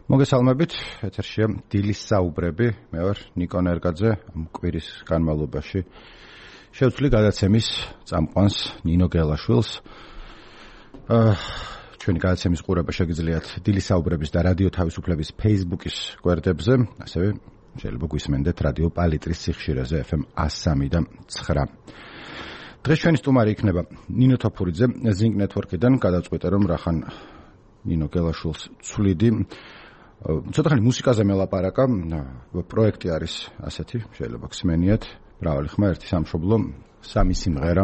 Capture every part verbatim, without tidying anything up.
მოგესალმებით, ეთერშია დილის საუბრები. მე ვარ ნიკო ნერგაძე. ამ კვირის განმავლობაში შევცვლი გადაცემის წამყვანს ნინო გელაშვილს. აა ჩვენი გადაცემის ყურება შეგიძლიათ დილის საუბრების და რადიო თავისუფლების Facebook-ის გვერდებზე, ასევე შეიძლება გვისმენდეთ რადიო პალიტრის სიხშირეზე ეფ ემ one oh three და nine. დღეს ჩვენი სტუმარი იქნება ნინო თოფურიძე, Zing Network-დან. გადავწყვიტე რომ რახან ნინო გელაშვილს ცვლიდი. ცოტა ხანი მუსიკაზე მელაპარაკა, პროექტი არის ასეთი, შეიძლება გსმენიათ, მრავალი ხმა ერთი სამშობლო, სამი სიმღერა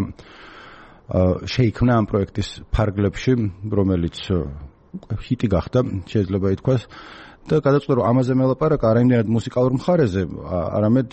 შეიქმნა ამ პროექტის ფარგლებში, რომელიც ჰიტი გახდა, შეიძლება ითქვას, და გადაწყვეტე რომ ამაზე მელაპარაკა არა იმდენად მუსიკალურ მხარეზე, არამედ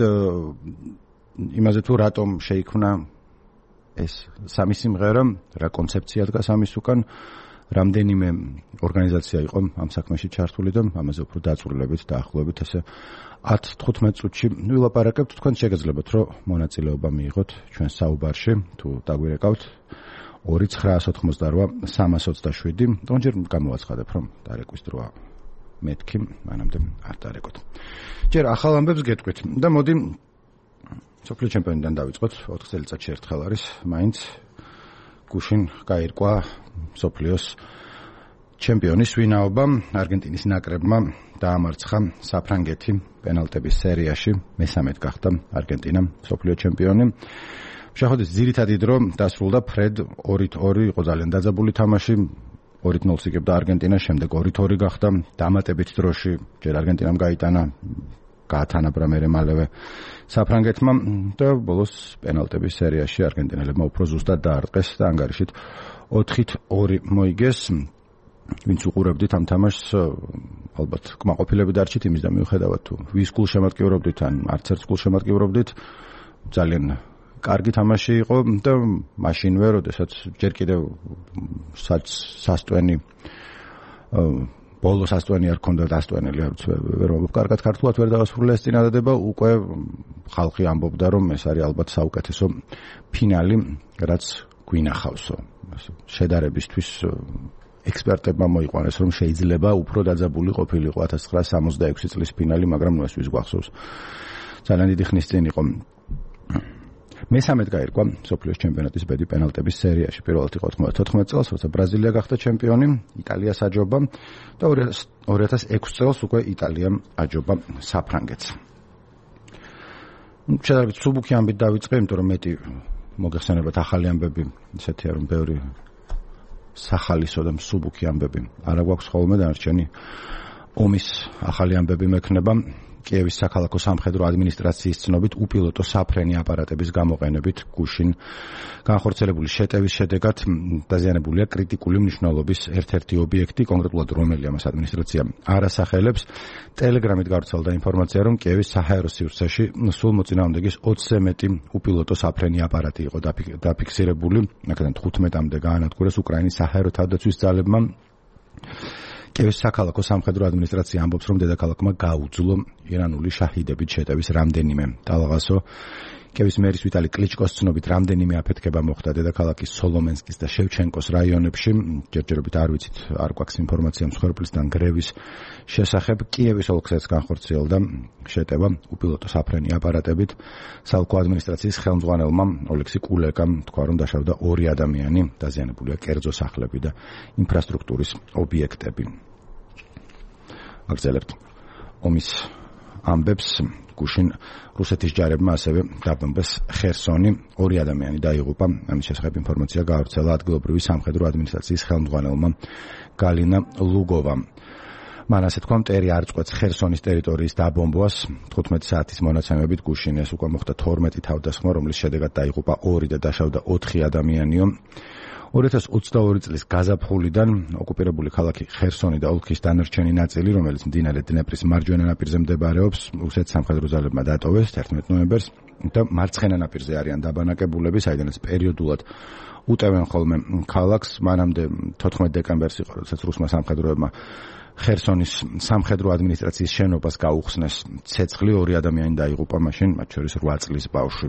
იმაზე თუ რატომ შეიქმნა ეს სამი სიმღერა, რა კონცეფცია დგას ამის უკან. რამდენიმე ორგანიზაცია იყო ამ საქმეში ჩართული და ამაზე უფრო დაწვრილებით დაახლოებით ესე ათი თხუთმეტ წუთში ვილაპარაკებთ. თქვენ შეგეძლებათ რომ მონაწილეობა მიიღოთ ჩვენ საუბარში, თუ დაგვირეკავთ ორი ცხრაას ოთხმოცდარვა სამას ოცდაშვიდი. თუნჯერ გამოვაცხადებ რომ დარეკვის დროა მეთქი, მანამდე არ დარეკოთ. ჯერ ახალ ამბებს გეტყვით და მოდი სოფლიო ჩემპიონიდან დავიწყოთ. ოთხ წელიწადში ერთხელ არის მაინც გუშინ გაირკვა სოფლიოს ჩემპიონის ვინაობა. არგენტინის ნაკრებმა დაამარცხა საფრანგეთი პენალტების სერიაში, მესამედ გახდა არგენტინა სოფლიო ჩემპიონი. შეხვედრის ძირითადი დრო დასრულდა ფრედ ორით ორი, იყო ძალიან დაძაბული თამაში. ორით ნულს იგებდა არგენტინა, შემდეგ ორით ორი გახდა. დამატებით დროში ჯერ არგენტინამ გაიტანა, გაათანაბრა მერე მალევე საფრანგეთმა და ბოლოს პენალტების სერიაში არგენტინელებმა უფრო ზუსტად დაარტყეს და ანგარიშით ოთხით ორი მოიგეს. ვინც უყურებდით ამ თამაშს, ალბათ კმაყოფილები დარჩით იმის და მიუხედავად თუ ვის გულშემატკივრობდით ან არც ერთ გულშემატკივრობდით, ძალიან კარგი თამაში იყო და მაშინვე, როდესაც ჯერ კიდევ სასტვენი ბოლოს ასტვენი არ ქონდა დასტვენელი, არც ვერ მომბობ კარგად ქართულად ვერ დავასრულე ეს წინადადება, უკვე ხალხი ამბობდა რომ ეს არის ალბათ საუკეთესო ფინალი, რაც გვინახავსო. შედარებისთვის ექსპერტებმა მოიყვანეს რომ შეიძლება უფრო დაძაბული ყოფილიყო ათას ცხრაას სამოცდაექვსი წლის ფინალი, მაგრამ ნუ ეს ვის გვახსოვს. ძალიან დიდი ხნის წინ იყო. მესამედ გაირკვა სოფლიოს ჩემპიონატის ბედი პენალტების სერიაში. პირველად იყო ოთხმოცდათხმეტ წელს, როცა ბრაზილია გახდა ჩემპიონი, იტალიას აჯობა და ორი ათას ექვსი წელს უკვე იტალიამ აჯობა საფრანგეთს. შედარებით სუბუქი ამბით დავიწყე, იმიტომ რომ მეტი მოგეხსენებათ ახალი ამბები, ისეთია რომ ბევრი სახალისო და სუბუქი ამბები არა გვაქვს ხოლმე, დანარჩენი ომის ახალი ამბები მექნება. კიევის საქალაქო სამხედრო ადმინისტრაციის ცნობით უპილოტო საფრენი აპარატების გამოყენებით გუშინ განხორციელებული შეტევის შედეგად დაზიანებულია კრიტიკული მნიშვნელობის ერთ-ერთი ობიექტი, კონკრეტულად რომელი ამას ადმინისტრაცია არ ასახელებს. ტელეგრამით გავრცელდა ინფორმაცია, რომ კიევის საჰაერო სივრცეში სულ მოწინააღმდეგის ოცზე მეტი უპილოტო საფრენი აპარატი იყო დაფიქსირებული. აქედან თხუთმეტამდე გაანადგურეს უკრაინის საჰაერო თავდაცვის ძალებმა. კიევის საქალაქო სამხედრო ადმინისტრაცია ამბობს, რომ დედაქალაქმა გაუძლო ირანული შაჰიდებით შეტევის რამდენიმე ტალღასო. კიევის მერის ვიტალი კლიჩკოს ცნობით რამდენიმე აფეთქება მოხდა დედაქალაქის სოლომენსკის და შევჩენკოს რაიონებში. ჯერჯერობით არ ვიცით, არ გვაქვს ინფორმაცია მსხვერპლისგან გრევის შესახებ. კიევის ოლქსაც განხორციელდა შეტევა უპილოტო საფრენი აპარატებით. საოლქო ადმინისტრაციის ხელმძღვანელმა ოლექსი კულეკამ თქვა, რომ დაშავდა ორი ადამიანი, დაზიანებულია კერძო სახლები და ინფრასტრუქტურის ობიექტები. აგრძელებთ ომის ამბებს. გუშინ რუსეთის ჯარებმა ასევე დაბომბეს ხერსონი, ორი ადამიანი დაიღუპა. ამის შესახებ ინფორმაცია გაავრცელა ადგილობრივი სამხედრო ადმინისტრაციის ხელმძღვანელმა გალინა ლუგოვამ. მან ასე თქვა, მტერი არ წყვეტს ხერსონის ტერიტორიის დაბომბვას. თხუთმეტი საათის მონაცემებით გუშინ ეს უკვე მოხდა თორმეტი თავდასხმა, რომლის შედეგად დაიღუპა ორი და დაშავდა ოთხი ადამიანიო. ორი ათას ოცდაორი წლის გაზაფხულიდან ოკუპირებული ქალაქი ხერსონი და ოლქის დანარჩენი ნაწილი, რომელიც მდინარე დნეპრის მარჯვენა ნაპირზე მდებარეობს, რუსეთის სამხედრო ძალებმა დატოვეს თერთმეტ ნოემბერს და მარცხენა ნაპირზე არიან დაბანაკებულები, საიდანაც პერიოდულად უტევენ ხოლმე ქალაქს. მანამდე თოთხმეტ დეკემბერს იყო, როდესაც რუსმა სამხედროებმა ხერსონის სამხედრო ადმინისტრაციის შენობას გაუხსნეს ცეცხლი, ორი ადამიანი დაიღუპა, მაშინ მათ შორის რვა წლის ბავშვი.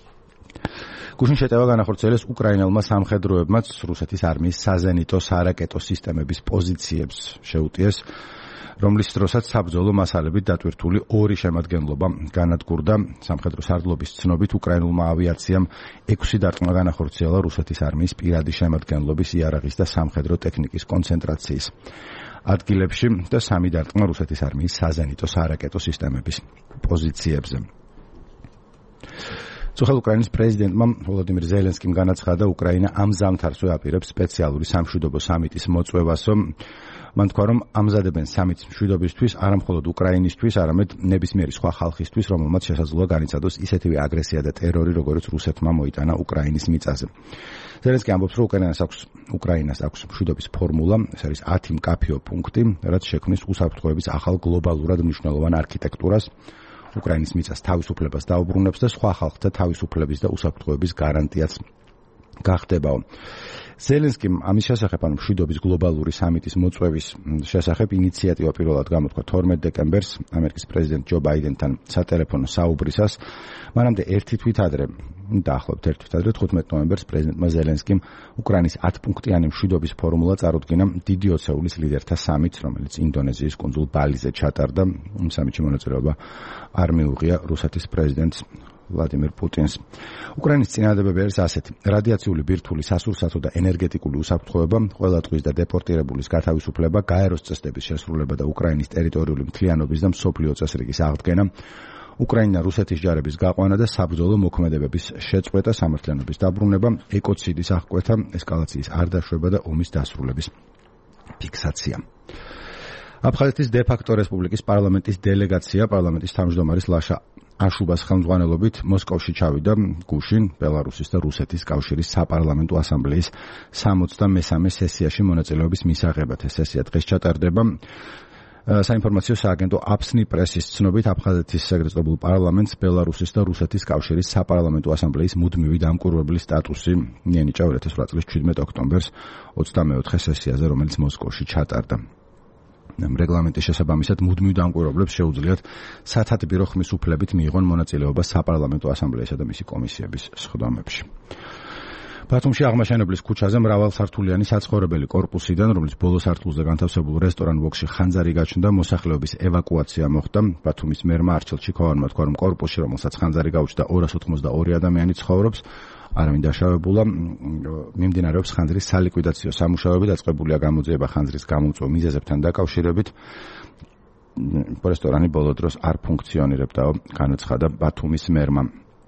გუშინ შეტევა განახორციელეს უკრაინელმა სამხედროებმაც რუსეთის არმიის საზენიტო სარაკეტო სისტემების პოზიციებს შეუტიეს. რომლის დროსაც საბრძოლო მასალებით დატვირთული ორი შემადგენლობა განადგურდა. სამხედრო სარდლობის ცნობით უკრაინულმა ავიაციამ ექვსი დარტყმა განახორციელა რუსეთის არმიის პირადი შემადგენლობის იარაღის და სამხედრო ტექნიკის კონცენტრაციის ადგილებში და სამი დარტყმა რუსეთის არმიის საზენიტო სარაკეტო სისტემების პოზიციებზე. წუხელ უკრაინის პრეზიდენტმა ვოლოდიმირ ზელენსკიმ განაცხადა, უკრაინა ამ ზამთარს უაპირებს სპეციალური სამშვიდობო სამიტის მოწვევასო. მან თქვა, რომ ამზადებენ სამიტს მშვიდობისთვის არა მხოლოდ უკრაინისთვის, არამედ ნებისმიერი სხვა ხალხისთვის, რომელმაც შესაძლოა განიცადოს ისეთივე აგრესია და ტერორი, როგორც რუსეთმა მოიტანა უკრაინის მიწაზე. ზელენსკი ამბობს, რომ უკრაინას აქვს უკრაინას აქვს მშვიდობის ფორმულა, ეს არის ათი მკაფიო პუნქტი, რაც შექმნის უსაფრთხოების ახალ გლობალურად მნიშვნელოვან არქიტექტურას. უკრაინის მიწას თავისუფლებას დაუბრუნებს და სხვა ხალხთა თავისუფლების და უსაფრთხოების გარანტიაც გახდებაო. ზელენსკიმ ამის შესახებ, ანუ მშვიდობის გლობალური სამიტის მოწვევის შესახებ ინიციატივა პირველად გამოთქვა თორმეტ დეკემბერს ამერიკის პრეზიდენტ ჯო ბაიდენთან სატელეფონო საუბრისას. მანამდე ერთი თვით ადრე, დაახლოებით ერთი თვით ადრე, თხუთმეტ ნოემბერს პრეზიდენტმა ზელენსკიმ უკრაინის ათპუნქტიანი მშვიდობის ფორმულა წარუდგინა დიდი ოცეულის ლიდერთა სამიტს, რომელიც ინდონეზიის კუნძულ ბალიზე ჩატარდა. სამიტში მონაწილეობა არ მიუღია რუსეთის პრეზიდენტს ვლადიმირ პუტინს. უკრაინის წინადადებები არის ასეთი: რადიაციული ბირთვული, სასურსათო და ენერგეტიკული უსაფრთხოება, ყველა ტყვის და დეპორტირებულის გათავისუფლება, გაეროს წესდების შესრულება და უკრაინის ტერიტორიული მთლიანობის და მსოფლიო წესრიგის აღდგენა, უკრაინა რუსეთის ჯარების გაყვანა და საბრძოლო მოქმედებების შეწყვეტა, სამართლიანობის დაბრუნება, ეკოციდის აღკვეთა, ესკალაციის არ დაშვება და ომის დასრულების ფიქსაცია. აფხაზეთის დე-ფაქტო რესპუბლიკის პარლამენტის დელეგაცია პარლამენტის თავმჯდომარის ლაშა აშუბას ხელმძღვანელობით მოსკოვში ჩავიდა გუშინ ბელარუსის და რუსეთის კავშირის საპარლამენტო ასამბლეის სამოცდამესამე სესიაში მონაწილეობის მისაღებად. ეს სესია დღეს ჩატარდება. საინფორმაციო სააგენტო აფსნი პრესის ცნობით აფხაზეთის ეგრეთ წოდებულ პარლამენტს ბელარუსის და რუსეთის კავშირის საპარლამენტო ასამბლეის მუდმივი დამკვირვებლის სტატუსი მიენიჭა ორი ათას ოთხ წლის შვიდმეტ ოქტომბერს ოცდამეოთხე სესიაზე, რომელიც მოსკოვში ჩატარდა. რეგლამენტის შესაბამისად მუდმივ დამკვირვებლებს შეუძლიათ სათათბირო ხმის უფლებით მიიღონ მონაწილეობა საპარლამენტო ასამბლეისა და მისი კომისიების სხდომებში. ბათუმში აღმაშენებლის ქუჩაზე მრავალსართულიანი საცხოვრებელი კორპუსიდან, რომლის ბოლო სართულზე განთავსებულ რესტორან ვოქსში ხანძარი გაჩნდა, მოსახლეობის ევაკუაცია მოხდა. ბათუმის მერმა არჩილ ჩიქოვანმა თქვა, რომ კორპუსში, რომელსაც ხანძარი გაუჩნდა, ორას ოთხმოცდაორი ადამიანი ცხოვრობს. არავინ დაშავებულა. მიმდინარეობს ხანძრის სალიკვიდაციო სამუშაოები, დაწყებულია გამოძიება ხანძრის გამომწვევ მიზეზებთან დაკავშირებით. რესტორანი ბოლო დროს არ ფუნქციონირებდა, განაცხადა ბათუმის მერმა.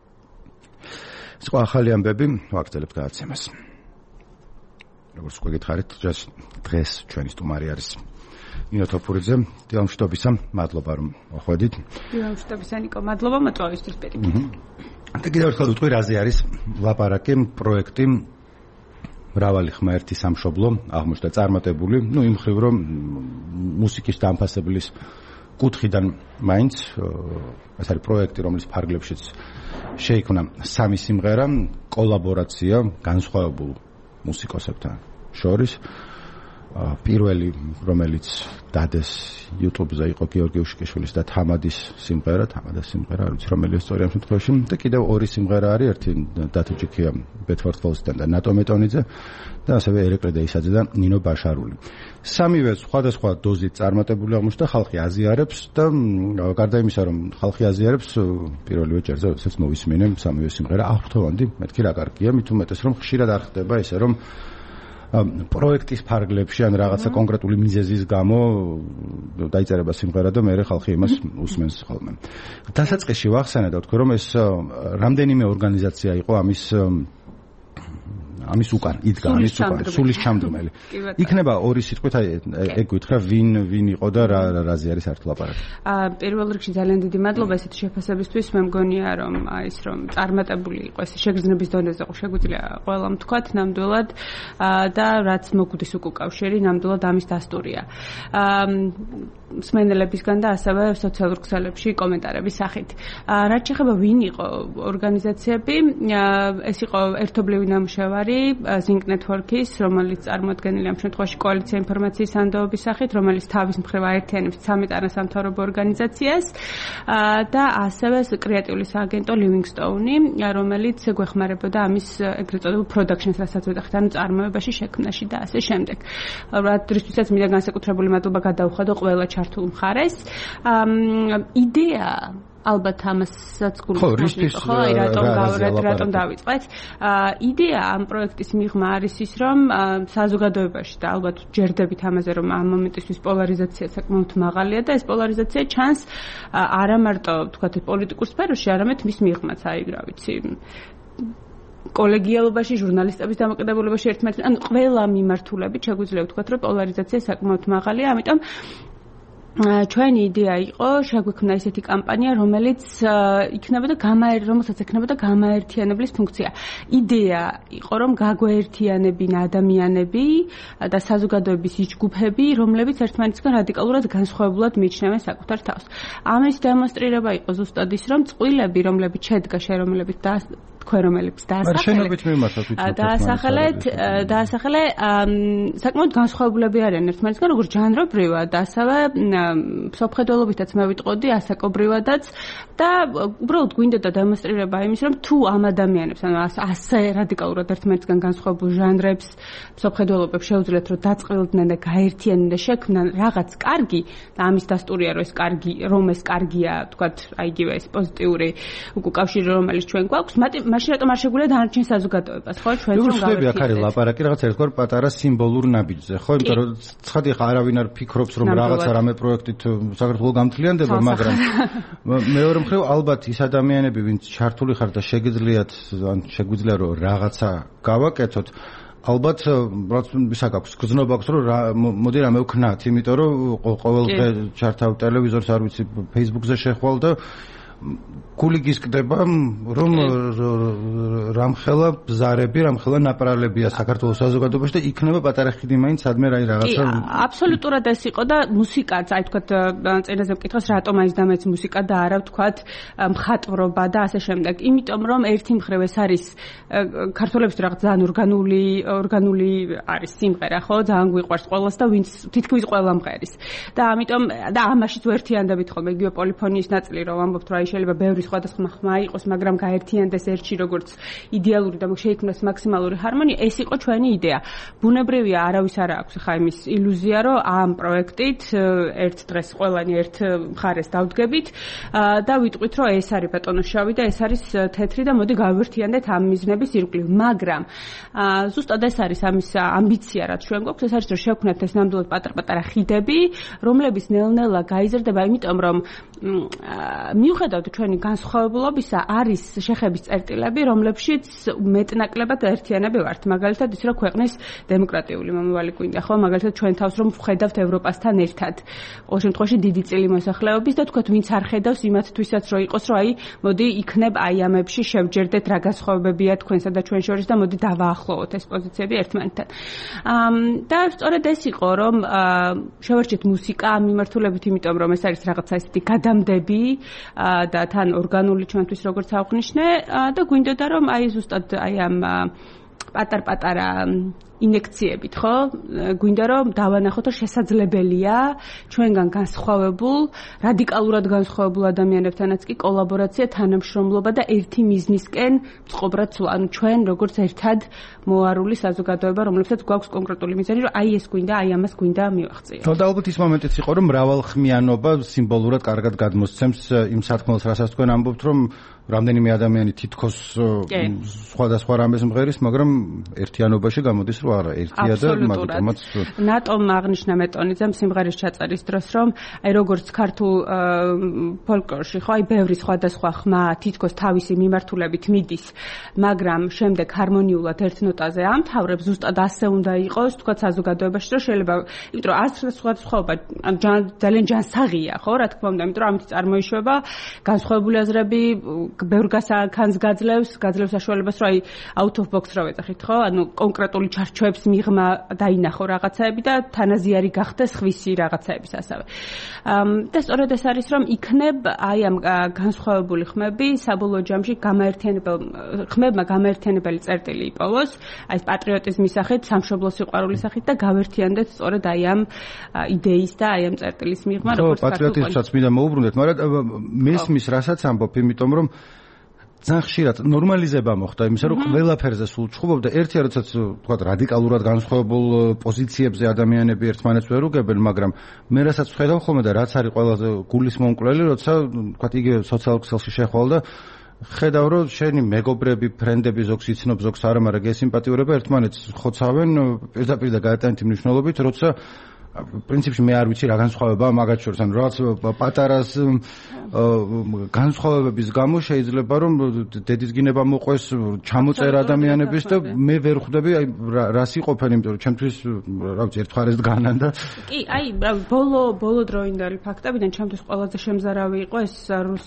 სხვა ახალი ამბები ვაგრძელებთ გადაცემას. როგორც უკვე გითხარით, დღეს ჩვენი სტუმარი არის ნინო თოფურიძე. დილამშვიდობისა, მადლობა რომ მოხვედით. დილამშვიდობისა ნიკო, მადლობა მოწვევისთვის პირიქით. და კიდევ ერთხელ ვიტყვი, რაზე არის ლაპარაკი, პროექტი მრავალი ხმა ერთი სამშობლო აღმოჩნდა წარმატებული, ну იმ ხრივ რომ მუსიკის დამფასებლის კუთხიდან მაინც ეს არის პროექტი, რომლის ფარგლებშიც შეიქმნა სამი სიმღერა, კოლაბორაცია განსხვავებულ მუსიკოსებთან შორის. პირველი, რომელიც დადეს YouTube-ზე იყო გიორგი უშიკიშვილის და თამადის სიმღერა, თამადის სიმღერა, არ ვიცი რომელი ისტორია ამ შემთხვევაში. და კიდევ ორი სიმღერა არის, ერთი დათუჯიქია ბეთფორდ-ფოლსთან და ნატო მეტონიძე და ასევე ერეკლე დეისაძე და ნინო ბაშარული. სამივე სხვადასხვა დოზით წარმატებული აღმოჩნდა, ხალხი აზიარებს და გარდა იმისა, რომ ხალხი აზიარებს, პირველივე ჭერზე, როდესაც მოვისმინე სამივე სიმღერა, აღფრთოვანდი, მეთქი რა კარგია, მით უმეტეს რომ ხშირად არ ხდება ისე რომ პროექტის ფარგლებში ან რაღაცა კონკრეტული მიზეზის გამო დაიწერება სიმღერა და მეორე ხალხი იმას უსმენს ხოლმე. დასაწყისში ვახსენე და ვთქვი, რომ ეს რამდენიმე ორგანიზაცია იყო ამის ამის უკან იდგა, ამის უკან სულის ჩამდგმელი. იქნება ორი სიტყვით, აი ეგ გითხრა, ვინ ვინ იყო და რა რაზე არის საერთო ლაპარაკი. აა პირველ რიგში ძალიან დიდი მადლობა ესეთი შეფასებისთვის. მე მგონია, რომ ის რომ წარმატებული იყო ეს შეგრძნების დონეზე შეგვიძლია ყველამ თქვათ ნამდვილად და რაც მოგვდის უკავშირი ნამდვილად ამის დასტურია. აა მსმენელებისგან და ასევე სოციალურ ქსელებში კომენტარების სახით. რაც შეეხება ვინ იყო ორგანიზაციები, ეს იყო ერთობლივი ნამუშევარი Zinc Network-ის, რომელიც წარმოადგენილია ამ შემთხვევაში კოალიცია ინფორმაციის სანდოობის სახით, რომელიც თავის მხრივ აერთიანებს ცამეტ არასამთავრობო ორგანიზაციას და ასევე კრეატიული სააგენტო Livingstone, რომელიც გვეხმარებოდა ამის ეგრეთ წოდებულ production-ს, რასაც ვეძახით, ანუ წარმოებაში, შექმნაში და ასე შემდეგ. როდესაც მინდა განსაკუთრებული მადლობა გადაუხადო ყველა ჩართულ მხარეს. იდეა ალბათ ამასაც გულისხმობს ხო აი რატომ რატომ დავიწყეთ იდეა ამ პროექტის მიღმა არის ის რომ საზოგადოებაში და ალბათ ჯერდებით ამაზე რომ ამ მომენტისთვის პოლარიზაცია საკმაოდ მაღალია და ეს პოლარიზაცია ჩანს არა მარტო თქვათ პოლიტიკურ სფეროში არამედ მის მიღმაც აი რა ვიცი კოლეგიალობაში ჟურნალისტების დამოკიდებულებაში ერთმანეთს ან ყველა მიმართულებით შეგვიძლია ვთქვათ რომ პოლარიზაცია საკმაოდ მაღალია ამიტომ ჩვენი იდეა იყო შეგვექმნა ესეთი კამპანია, რომელიც იქნებოდა გამაერ, რომელსაც ექნებოდა გამაერთიანებლის ფუნქცია. იდეა იყო, რომ გაგვაერთიანებინა ადამიანები და საზოგადოების ის ჯგუფები, რომლებიც ერთმანეთისგან რადიკალურად განსხვავებულად მიიჩნევენ საკუთარ თავს. ამის დემონსტრირება იყო ზუსტად ის, რომ წყვილები, რომლებიც შედგა შერომელებით და თქვენ რომელებს დაასახელეთ დაასახელეთ დაასახელე საკმაოდ განსხვავებულები არიან ერთმანეთისგან როგორც ჟანრობრივად ასევე სოფხედველობითაც მე ვიტყოდი ასაკობრივადაც და უბრალოდ გვინდა და დემონსტრირება იმის რომ თუ ამ ადამიანებს ანუ ასე რადიკალურად ერთმანეთისგან განსხვავებულ ჟანრებს სოფხედველობებს შეუძლიათ რომ დაწყვილდნენ და გაერთიანდნენ და შექმნან რაღაც კარგი და ამის დასტურია რომ ეს კარგი რომ ეს კარგია თქვათ აი იგივე ეს პოზიტიური უკავშირი რომელიც ჩვენ გვაქვს მაშინ რატომ არ შეგვიძლია დანარჩენ საზოგადოებას ხო ჩვენც რომ გავერთიებდეთ აქ არის ლაპარაკი რაღაც ერთგვარ პატარა სიმბოლურ ნაბიჯზე ხო იმიტომ რომ ცხადი ხა არავინ არ ფიქრობს რომ რაღაცა რამე პროექტით საქართველოს გამთლიანდება მაგრამ მეორე მხრივ ალბათ ის ადამიანები ვინც ჩართული ხარ და შეგიძლიათ ან შეგვიძლია რომ რაღაცა გავაკეთოთ ალბათ რაც ვისაკ აქვს გზნობა აქვს რომ მოდი რამე ვქნათ იმიტომ რომ ყოველ დღე ჩართავ ტელევიზორს არ ვიცი Facebook-ზე შეხვალ და გული გისკდება რომ რამხელა ბზარები, რამხელა ნაპრალებია საქართველოს საზოგადოებაში და იქნება პატარა ხიდი მაინც სადმე რაი რაღაცა. აბსოლუტურად ეს იყო და მუსიკაც, აი თქვათ წინაზე ვკითხოს რატომ არის დამეც მუსიკა და არა ვთქვათ მხატვრობა და ასე შემდეგ. იმიტომ რომ ერთი მხრივ ეს არის ქართველებისთვის რაღაც ძალიან ორგანული ორგანული არის სიმღერა, ხო? ძალიან გვიყვარს ყველას და ვინც თითქმის ყველა მღერის. და ამიტომ და ამაშიც ვერთიანდებით ხოლმე იგივე პოლიფონიის ნაწილი რომ ამბობთ რა შეიძლება ბევრი სხვადასხვა ხმა იყოს, მაგრამ გაერთიანდეს ერთში როგორც იდეალური და შეიქმნას მაქსიმალური ჰარმონია, ეს იყო ჩვენი იდეა. ბუნებრივია, არავის არ აქვს ხა იმის ილუზია, რომ ამ პროექტით ერთ დღეს ყველანი ერთ მხარეს დავდგებით და ვიტყვით, რომ ეს არის ბატონო შავი და ეს არის თეთრი და მოდი გავერთიანდეთ ამ მიზნების ირგვლივ. მაგრამ ზუსტად ეს არის ამის ამბიცია, რაც ჩვენ გვაქვს, ეს არის რომ შევქმნათ ეს ნამდვილად პატარ-პატარა ხიდები, რომლებიც ნელ-ნელა გაიზრდება, იმიტომ რომ მიუხედავად ჩვენი განსხვავებულობისა არის შეხების წერტილები, რომლებშიც მეტნაკლებად ერთიანები ვართ. მაგალითად ის რომ ქვეყნის დემოკრატიული მომავალი გვინდა, ხო? მაგალითად ჩვენ თავს რომ ვხედავთ ევროპასთან ერთად. ყოველ შემთხვევაში დიდი წილი მოსახლეობის და თქვათ ვინც არ ხედავს იმათთვისაც რომ იყოს, რომ აი მოდი იქნებ აი ამებში შევჯერდეთ რა განსხვავებებია თქვენსა და ჩვენ შორის და მოდი დავაახლოვოთ ეს პოზიციები ერთმანეთთან. და სწორედ ეს იყო რომ შევარჩიეთ მუსიკა ამ მიმართულებით, იმიტომ რომ ეს არის რაღაცა ისეთი გადამდები და თან ორგანული ჩვენთვის როგორც აღნიშნე და გვინდოდა რომ აი ზუსტად აი ამ პატარ-პატარა ინექციებით, ხო? გვინდა რომ დავანახოთ, რომ შესაძლებელია ჩვენგან განსხვავებულ, რადიკალურად განსხვავებულ ადამიანებთანაც კი კოლაბორაცია, თანამშრომლობა და ერთი მიზნისკენ მწყობრად სულ. ანუ ჩვენ როგორც ერთად მოარული საზოგადოება, რომლებსაც გვაქვს კონკრეტული მიზანი, რომ აი ეს გვინდა, აი ამას გვინდა მივაღწიოთ. და ალბათ ის მომენტიც იყო, რომ მრავალხმიანობა სიმბოლურად კარგად გადმოსცემს იმ სათქმელს, რასაც თქვენ ამბობთ, რომ რამდენიმე ადამიანი თითქოს სხვადასხვა რამეს მღერის, მაგრამ ერთიანობაში გამოდის რომ არა, ერთია და მაგიტომაც ნატომ აღნიშნა მეტონიძემ სიმღერის ჩაწერის დროს, რომ აი როგორც ქართულ ფოლკლორში, ხო, აი ბევრი სხვადასხვა ხმა თითქოს თავისი მიმართულებით მიდის, მაგრამ შემდეგ ჰარმონიულად ერთ ნოტაზე ამთავრებს, ზუსტად ასე უნდა იყოს, თქვა საზოგადოებაში, რომ შეიძლება, იმიტომ რომ ასრა სხვადასხვაობა ძალიან ჯანსაღია, ხო, რა თქმა უნდა, იმიტომ რომ ამით წარმოიშვება განსხვავებული აზრები ბევრ განს გაძლევს, გაძლევს საშუალებას, რომ აი out of box რა ვეძახით, ხო? ანუ კონკრეტული ჩარჩოებს მიღმა დაინახო რაღაცაები და თანაზიარი გახდეს ხვისი რაღაცაების ასევე. და სწორედ ეს არის, რომ იქნებ აი ამ განსხვავებული ხმები საბოლოო ჯამში გამაერთიანებელი ხმებმა გამაერთიანებელი წერტილი იპოვოს, აი პატრიოტიზმის სახით, სამშობლოს სიყვარულის სახით და გავერთიანდეთ სწორედ აი ამ იდეის და აი ამ წერტილის მიღმა, როგორც პატრიოტიზმსაც მინდა მოუბრუნდეთ, მაგრამ მესმის რასაც ამბობ, იმიტომ რომ ძალიან ხშირად ნორმალიზება მოხდა იმისა, რომ ყველაფერზე სულ ჩხუბობდა. ერთია, როდესაც თქვა რადიკალურად განსხვავებულ პოზიციებზე ადამიანები ერთმანეთს ვერ უგებენ, მაგრამ მე რასაც ვხედავ ხოლმე და რაც არის ყველაზე გულისმომკვლელი, როცა თქვა იგივე სოციალურ ქსელში შეხვალ და ხედავ, რომ შენი მეგობრები, ფრენდები ზოგს იცნობ, ზოგს არა, მაგრამ გესიმპათიურება ერთმანეთს ხოცავენ პირდაპირ და გადატანითი მნიშვნელობით, როცა პრინციპში მე არ ვიცი რა განსხვავებაა მაგათ შორის, ანუ რაღაც პატარას განსხვავებების გამო შეიძლება რომ დედის გინება მოყვეს ჩამოწერა ადამიანების და მე ვერ ხვდები აი რას იყოფენ, იმიტომ რომ ჩემთვის რა ვიცი ერთ მხარეს დგანან და კი, აი ბოლო ბოლო დროინდელი ფაქტებიდან ჩემთვის ყველაზე შემზარავი იყო ეს რუს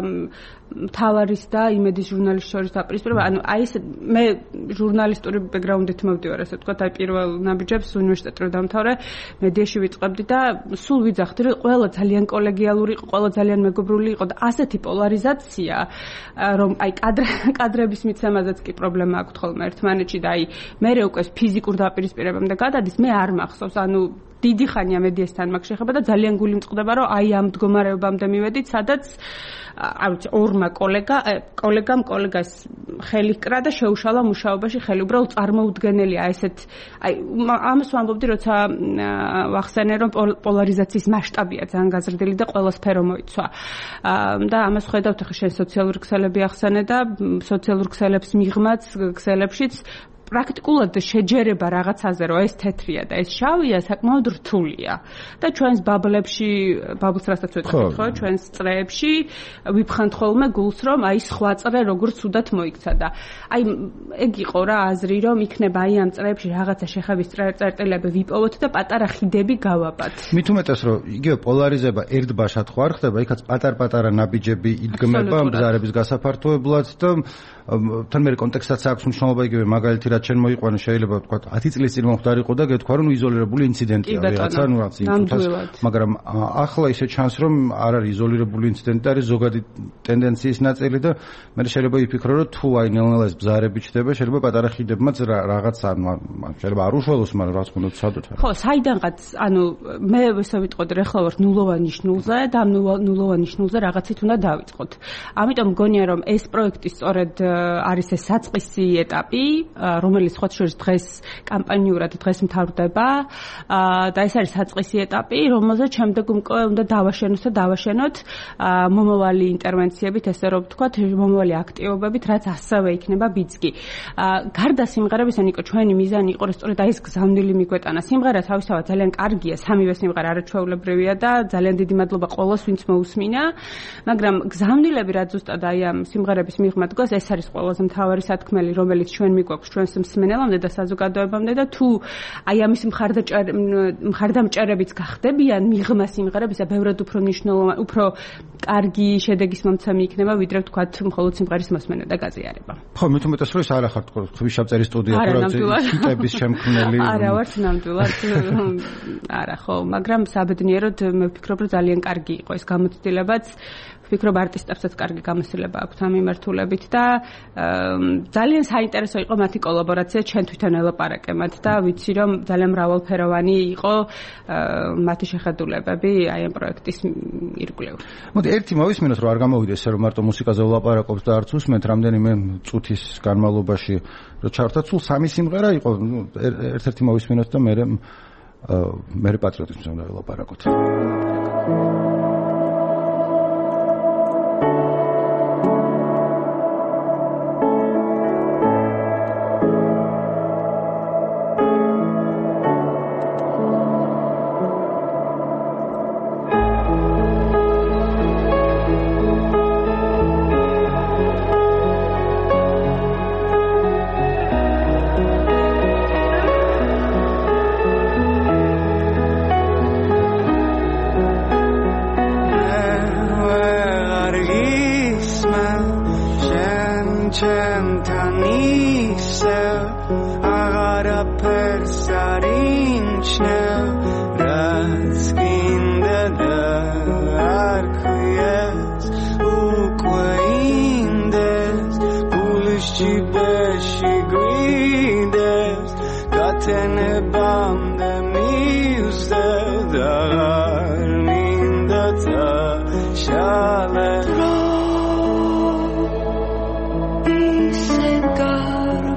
მთავარის და იმედის ჟურნალისტის შორის დაპირისპირება. ანუ აი ეს მე ჟურნალისტური ბექგრაუნდით მოვდივარ, ასე ვთქვათ, აი პირველ ნაბიჯებს უნივერსიტეტში რომ დამთავრე, მედიაში ვიწყებდი და სულ ვიძახდი, რომ ყველა ძალიან კოლეგიალური იყო, ყველა ძალიან მეგობრული იყო და ასეთი პოლარიზაცია, რომ აი კადრების მიცემაზეც კი პრობლემა აქვს ხოლმე ერთმანეთში და აი მე უკვე ფიზიკურ დაპირისპირებამდე გადადის, მე არ მახსოვს, ანუ დიდი ხანია მედიასთან მაგ შეხება და ძალიან გული მწყდება, რომ აი ამ მდგომარეობამდე მივედით, სადაც არ ვიცი, ორმა კოლეგა, კოლეგამ კოლეგას ხელი კრა და შეუშალა მუშაობაში ხელი. უბრალოდ წარმოუდგენელია ესეთ, აი ამას ვამბობდი, როცა ვახსენე, რომ პოლარიზაციის მასშტაბია ძალიან გაზრდილი და ყველა სფერო მოიცვა. და ამას ხედავთ, ახლა შენ სოციალური ქსელები ახსენე და სოციალურ ქსელებს მიღმაც, ქსელებშიც პრაქტიკულად შეჯერება რაღაცაზე, რომ ეს თეთრია და ეს შავია, საკმაოდ რთულია. და ჩვენს ბაბლებში, ბაბლს რასაც ვეთქვით, ხო, ჩვენს წრეებში ვიფხანთ ხოლმე გულს, რომ აი სხვა წრე როგორ ცუდად მოიქცა და აი ეგ იყო რა აზრი, რომ იქნება აი ამ წრეებში რაღაცა შეხების წერტილები ვიპოვოთ და პატარა ხიდები გავაბათ. მით უმეტეს, რომ იგივე პოლარიზება ერთბაშად ხო არ ხდება, იქაც პატარ-პატარა ნაბიჯები იდგმება მგზარების გასაფართოებლად და თან მე კონტექსტსაც აქვს მნიშვნელობა, იგივე მაგალითი რაც შენ მოიყვანე, შეიძლება ვთქვა ათი წლის წინ მომხდარიყო და გეთქვა, რომ იზოლირებული ინციდენტია რაღაცა, ну რაც იმთას, მაგრამ ახლა ისე ჩანს, რომ არ არის იზოლირებული ინციდენტი, არის ზოგადი ტენდენციის ნაწილი და მე შეიძლება ვიფიქრო, რომ თუ აი ნელ-ნელა ეს ბზარები ჩდება, შეიძლება პატარა ხიდებმაც რაღაც შეიძლება არ უშველოს, მაგრამ რაც უნდა ვცადოთ. ხო, საიდანღაც, ანუ მე ესე ვიტყოდი, ახლა ვარ ნულოვან ნიშნულზე და ამ ნულოვან ნიშნულზე რაღაცით უნდა დავიწყოთ. ამიტომ მგონია, რომ ეს პროექტი სწორედ არის ეს საწყისი ეტაპი, რომელიც სხვა შორის დღეს კამპანიურად დღეს მთავრდება და ეს არის საწყისი ეტაპი, რომელზეც შემდეგ უკვე უნდა დავაშენოთ და დავაშენოთ მომავალი ინტერვენციებით, ესე რომ ვთქვათ, მომავალი აქტივობებით, რაც ასევე იქნება ბიძგი. გარდა სიმღერებისა, ნიკო, ჩვენი მიზანი იყო, რომ სწორედ აი ეს გზავნილი მიგვეტანა. სიმღერა თავისთავად ძალიან კარგია, სამივე სიმღერა არაჩვეულებრივია და ძალიან დიდი მადლობა ყველას, ვინც მოусმინა, მაგრამ გზავნილები რაც ზუსტად აი ამ სიმღერების მიღმა დგას, ეს არის ყველაზე მთავარი სათქმელი, რომელიც ჩვენ მიგვაქვს ჩვენს მსმენელამდე და საზოგადოებამდე და თუ აი ამის მხარდამჭერებიც გახდებიან მიღმა სიმღერებისა, ბევრად უფრო მნიშვნელოვანი, უფრო კარგი შედეგის მომცემი იქნება, ვიდრე ვთქვათ, მხოლოდ სიმღერის მოსმენა და გაზიარება. ხო, მით უმეტეს რომ ეს არ ახარ თქო, ხვიშაპწერის სტუდია თუ რა ჰიტების შემქმნელი. არა, ვართ ნამდვილად. არა, ხო, მაგრამ საბედნიეროდ მე ვფიქრობ, რომ ძალიან კარგი იყო ეს გამოცდილებაც. ვფიქრობ, არტისტებსაც კარგი გამოცდილება აქვთ ამ მიმართულებით და ძალიან საინტერესო იყო მათი კოლაბორაცია ჩვენ თვითონ ელაპარაკებთ და ვიცი, რომ ძალიან მრავალფეროვანი იყო მათი შეხედულებები აი ამ პროექტის ირგვლივ. მოდი ერთი მოვისმინოთ, რომ არ გამოვიდეს, რომ მარტო მუსიკაზე ვლაპარაკობთ და არც უსმენთ, რამდენიმე წუთის განმავლობაში რომ ჩავარდათ, სულ სამი სიმღერა იყო, ერთ-ერთი მოვისმინოთ და მე მე პატრიოტიზმზე უნდა ვლაპარაკოთ.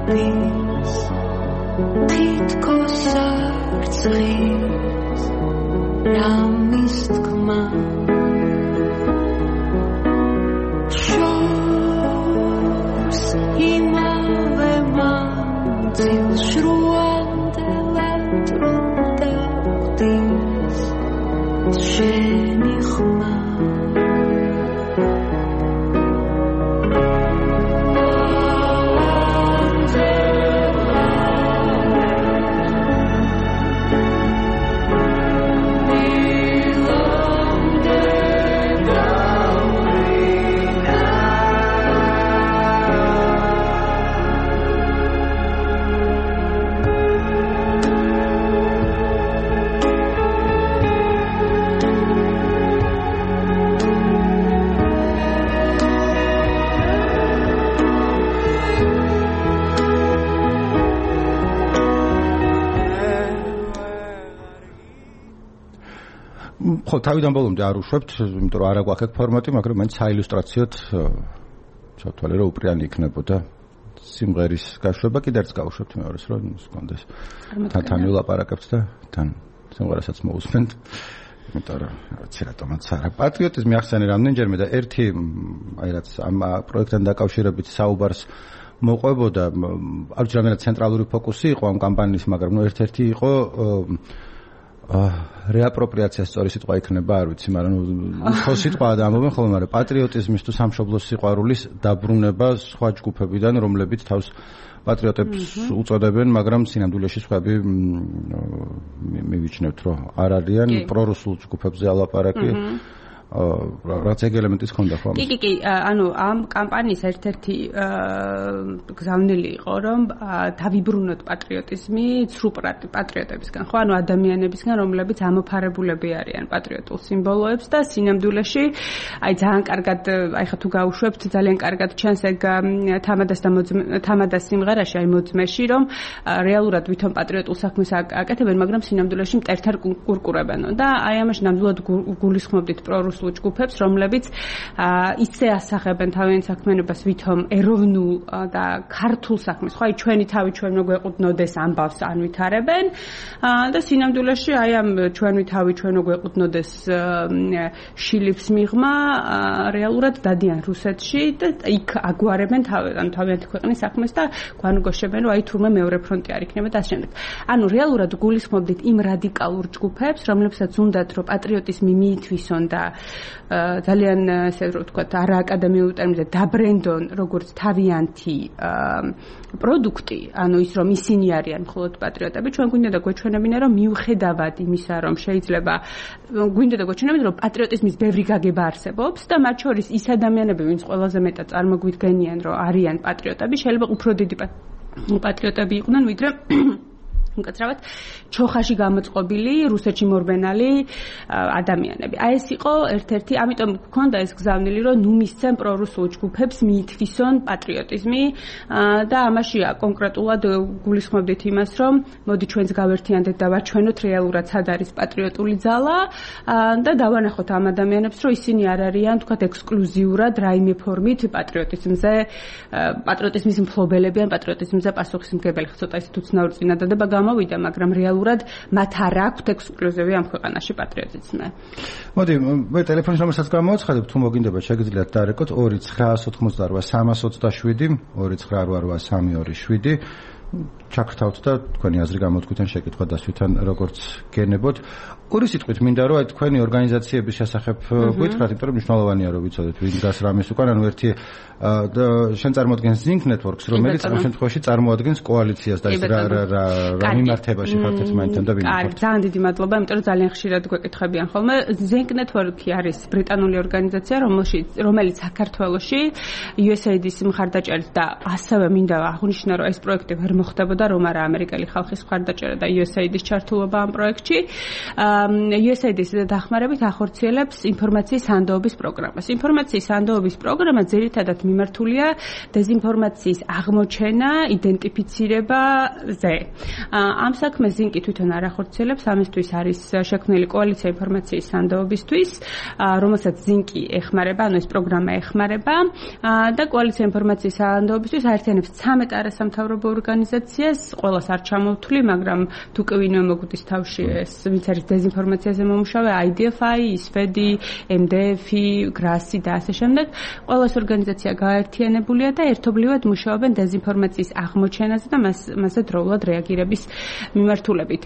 დის თითქოს არც ღირს რამის თქმა შორს იმავე მანძილს შრუანდელად უდევდის შენი ხმა ხო, თავიდან ბოლომდე არ უშვებთ, იმიტომ რომ არ აგვაქვს აქ ფორმატი, მაგრამ მაინც საილუსტრაციოდ ჩავთვალე, რომ უპრიანი იქნებოდა სიმღერის გაშვება, კიდევ გავუშვებთ მეორეს, რომ გქონდეს თან ვილაპარაკებთ და თან სიმღერასაც მოусმენთ. იმიტომ რომ რაც რატომაც არა. პატრიოტიზმი ახსენე რამდენჯერმე და ერთი აი რაც ამ პროექტთან დაკავშირებით საუბარს მოყვებოდა, არ ვიცი რამდენად ცენტრალური ფოკუსი იყო ამ კამპანიის, მაგრამ ნუ ერთ-ერთი იყო რეაპროპრიაცია სწორი სიტყვა იქნება, არ ვიცი, მაგრამ ხო სიტყვაა და ამბობენ ხოლმე, მაგრამ პატრიოტიზმის თუ სამშობლოს სიყვარულის დაბრუნება სხვა ჯგუფებიდან, რომლებიც თავს პატრიოტებს უწოდებენ, მაგრამ სინამდვილეში სხვები მივიჩნევთ, რომ არ არიან პრორუსულ ჯგუფებზე ალაპარაკი. რაც ეგ ელემენტის ქონდა ხო? კი, კი, კი, ანუ ამ კამპანიის ერთ-ერთი გზავნილი იყო, რომ დავიბრუნოთ პატრიოტიზმი ცრუ პატრიოტებისგან, ხო, ანუ ადამიანებისგან, რომლებიც ამოფარებულები არიან პატრიოტულ სიმბოლოებს და სინამდვილეში, აი ძალიან კარგად, აი ხა თუ გაუშვებთ, ძალიან კარგად ჩანს ეგ თამადას და თამადას სიმღერაში, აი მოძმეში, რომ რეალურად ვითომ პატრიოტულ საქმეს აკეთებენ, მაგრამ სინამდვილეში მტერთან კურკურებენო და აი ამაში ნამდვილად გულისხმობდით პრორუსულ ჯგუფებს, რომლებიც ისე ასახებენ თავიანთ საქმიანობას ვითომ ეროვნულ და ქართულ საქმეს, ხო, აი ჩვენი თავი ჩვენ მოგვეყუდნოდეს ამბავს ანვითარებენ და სინამდვილეში აი ამ ჩვენი თავი ჩვენ მოგვეყუდნოდეს შილიფს მიღმა რეალურად დადიან რუსეთში და იქ აგვარებენ თავიანთი ქვეყნის საქმეს და გვანგოშებენ, რომ აი თურმე მეორე ფრონტი არ იქნება და ასე შემდეგ. ანუ რეალურად გულისხმობდით იმ რადიკალურ ჯგუფებს, რომლებსაც უნდათ რომ პატრიოტიზმი მიითვისონ და ძალიან ესე რომ ვთქვათ არააკადემიურ ტერმინზე დაბრენდონ როგორც თავიანთი პროდუქტი, ანუ ის რომ ისინი არიან მხოლოდ პატრიოტები, ჩვენ გვინდა და გვეჩვენებინა რომ მიუხედავად იმისა რომ შეიძლება გვინდა და გვეჩვენებინა რომ პატრიოტიზმის ბევრი გაგება არსებობს და მათ შორის ის ადამიანები, ვინც ყველაზე მეტად წარმოგვიდგენიან რომ არიან პატრიოტები, შეიძლება უფრო დიდი პატრიოტები იყვნენ ვიდრე უკაცრავად ჩოხაში გამოწყობილი რუსეთში მორბენალი ადამიანები. აი ეს იყო ერთ-ერთი, ამიტომ გქონდა ეს გზავნილი, რომ ნუ მისცენ პრორუსულ ჯგუფებს მიითვისონ პატრიოტიზმი და ამაში კონკრეტულად გულისხმობდით იმას, რომ მოდი ჩვენს გავერთიანდეთ და ვარჩვენოთ რეალურად სად არის პატრიოტული ძალა და დავანახოთ ამ ადამიანებს, რომ ისინი არ არიან, თქვათ, ექსკლუზიურად რაიმე ფორმით პატრიოტიზმზე, პატრიოტიზმის მფლობელები ან პატრიოტიზმზე პასუხისმგებელი, ცოტა ისე უცნაური წინადადება მოვიდა, მაგრამ რეალურად მათ არ აქვთ ექსკლუზივი ამ ქვეყანაში პატრიოტიზმი. მოდი, მე ტელეფონის ნომერსაც გამოვაცხადებ, თუ მოგინდებათ შეგიძლიათ დარეკოთ ორი ცხრა ოცდაოთხმოცდარვა სამას ოცდაშვიდი ორი ცხრა ორმოცდაოთხი სამი ორი შვიდი ჩაგრთავთ და თქვენი აზრი გამოთქვით ან შეკითხვა დასვით ან როგორც გენებოთ. ორი სიტყვით მინდა რომ აი თქვენი ორგანიზაციების შესახებ გითხრათ, იმიტომ რომ მნიშვნელოვანია რომ ვიცოდეთ ვინ დგას რამის უკან, ანუ ერთი შენ წარმოადგენს Zinc Networks, რომელიც ამ შემთხვევაში წარმოადგენს კოალიციას და ის რა რა მიმართებაში ხართ მაინთან და ვინ ხართ. კარგი, ძალიან დიდი მადლობა, იმიტომ რომ ძალიან ხშირად გვეკითხებიან ხოლმე. Zinc Network-ი არის ბრიტანული ორგანიზაცია, რომელიც საქართველოში U S A I D-ის მხარდაჭერით და ასევე მინდა აღნიშნო, რომ ეს პროექტი ვერ ვერ მოხდებოდა რომ არა ამერიკელი ხალხის მხარდაჭერა და იუ ეს ეი დის ჩართულობა ამ პროექტში. იუ ეს ეი დის დახმარებით ახორციელებს ინფორმაციის სანდოობის პროგრამას. ინფორმაციის სანდოობის პროგრამა ძირითადად მიმართულია დეზინფორმაციის აღმოჩენა, იდენტიფიცირებაზე. ამ საქმეს ზინკი თვითონ არ ახორციელებს, ამისთვის არის შექმნილი კოალიცია ინფორმაციის სანდოობისთვის, რომელსაც ზინკი ეხმარება, ანუ ეს პროგრამა ეხმარება და კოალიცია ინფორმაციის სანდოობისთვის აერთიანებს ცამეტ არასამთავრობო ორგანიზაციას, ყველას არ ჩამოვთვლი, მაგრამ თუ კი ვინმე მოგვდის თავში ეს, ვინც არის დეზინფორმაციაზე მომუშავე, აი დი ეფ აი, ისფედი, ემ დე ეფი, გრასი და ასე შემდეგ, ყველა ეს ორგანიზაცია გაერთიანებულია და ერთობლივად მუშაობენ დეზინფორმაციის აღმოჩენაზე და მას მასზე დროულად რეაგირების მიმართულებით.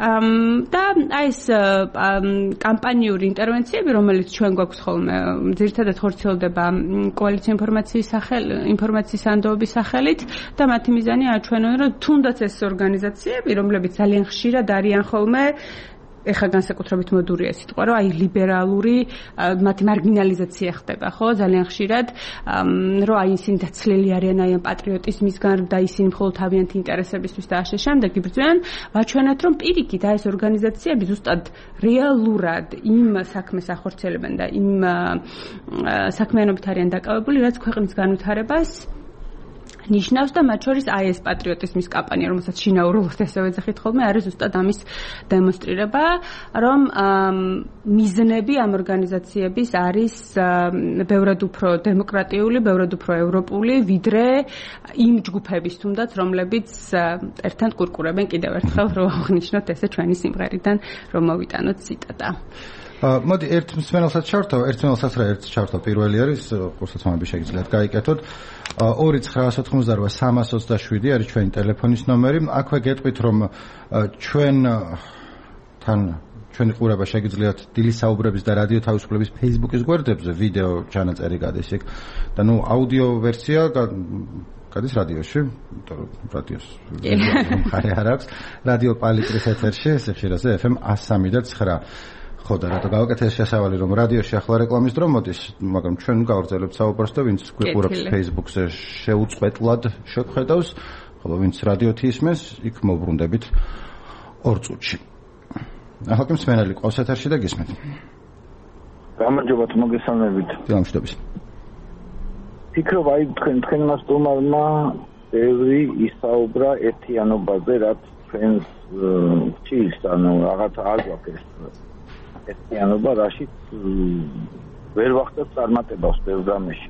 და აი ეს კამპანიური ინტერვენციები, რომელიც ჩვენ გვაქვს ხოლმე, ძირითადად ხორციელდება კოალიცია ინფორმაციის ინფორმაციის სანდოობის სახელით და მათი მიზანია აჩვენონ, რომ თუნდაც ეს ორგანიზაციები, რომლებიც ძალიან ხშირად არიან ხოლმე ეხლა განსაკუთრებით მოდურია სიტყვა, რომ აი ლიბერალური მათი მარგინალიზაცია ხდება, ხო? ძალიან ხშირად, რომ აი ისინი დაცლილი არიან აი ამ პატრიოტიზმისგან და ისინი მხოლოდ თავიანთი ინტერესებისთვის და ასე შემდეგ იბრძვიან, ვაჩვენოთ, რომ პირიქით აი ეს ორგანიზაციები ზუსტად რეალურად იმ საქმეს ახორციელებენ და იმ საქმიანობით არიან დაკავებული, რაც ქვეყნის განვითარებას ნიშნავს და მათ შორის აი ეს პატრიოტიზმის კამპანია, რომელსაც შინაურულად ესე ვეძახით ხოლმე, არის ზუსტად ამის დემონსტრირება, რომ მიზნები ამ ორგანიზაციების არის ბევრად უფრო დემოკრატიული, ბევრად უფრო ევროპული, ვიდრე იმ ჯგუფების თუნდაც, რომლებიც ერთად კურკურებენ კიდევ ერთხელ, რომ აღნიშნოთ ესე ჩვენი სიმღერიდან, რომ მოვიტანოთ ციტატა. მოდი ერთ მსმენელსაც ჩავთავ, ერთ მსმენელსაც რა ერთს ჩავთავ, პირველი არის, ყურსაც მომები შეგიძლიათ გაიკეთოთ. ორი ცხრაას ოთხმოცდარვა სამას ოცდაშვიდი არის ჩვენი ტელეფონის ნომერი. აქვე გეტყვით, რომ ჩვენ თან ჩვენი ყურება შეგიძლიათ დილის საუბრების და რადიო თავისუფლების Facebook-ის გვერდებზე ვიდეო ჩანაწერი გადის იქ და ნუ აუდიო ვერსია გადის რადიოში, იმიტომ რომ რადიოს მხარე არ აქვს. რადიო პალიტრის ეთერში, სიხშირეზე ეფ ემ one oh three და nine. ხო და რატო გავაკეთეთ შესავალი, რომ რადიოში ახლა რეკლამის დრო მოდის, მაგრამ ჩვენ გავაგრძელებთ საუბარს და ვინც გვიყურებს Facebook-ზე შეუწყვეტლად შეგხედავს, ხოლო ვინც რადიოთი ისმენს, იქ მოვბრუნდებით ორ წუთში. ახლა კი მსმენელი ყავს ეთერში და გისმენთ. გამარჯობათ, მოგესალმებით. დილამშვიდობის. ფიქრობ, აი თქვენ თქვენმა სტუმარმა ბევრი ისაუბრა ერთიანობაზე, რაც ჩვენს ჭირს, ანუ რაღაცა არ გვაქვს ერთიანობა, რაშიც ვერ ვახდებ წარმატებას ბევრ რამეში.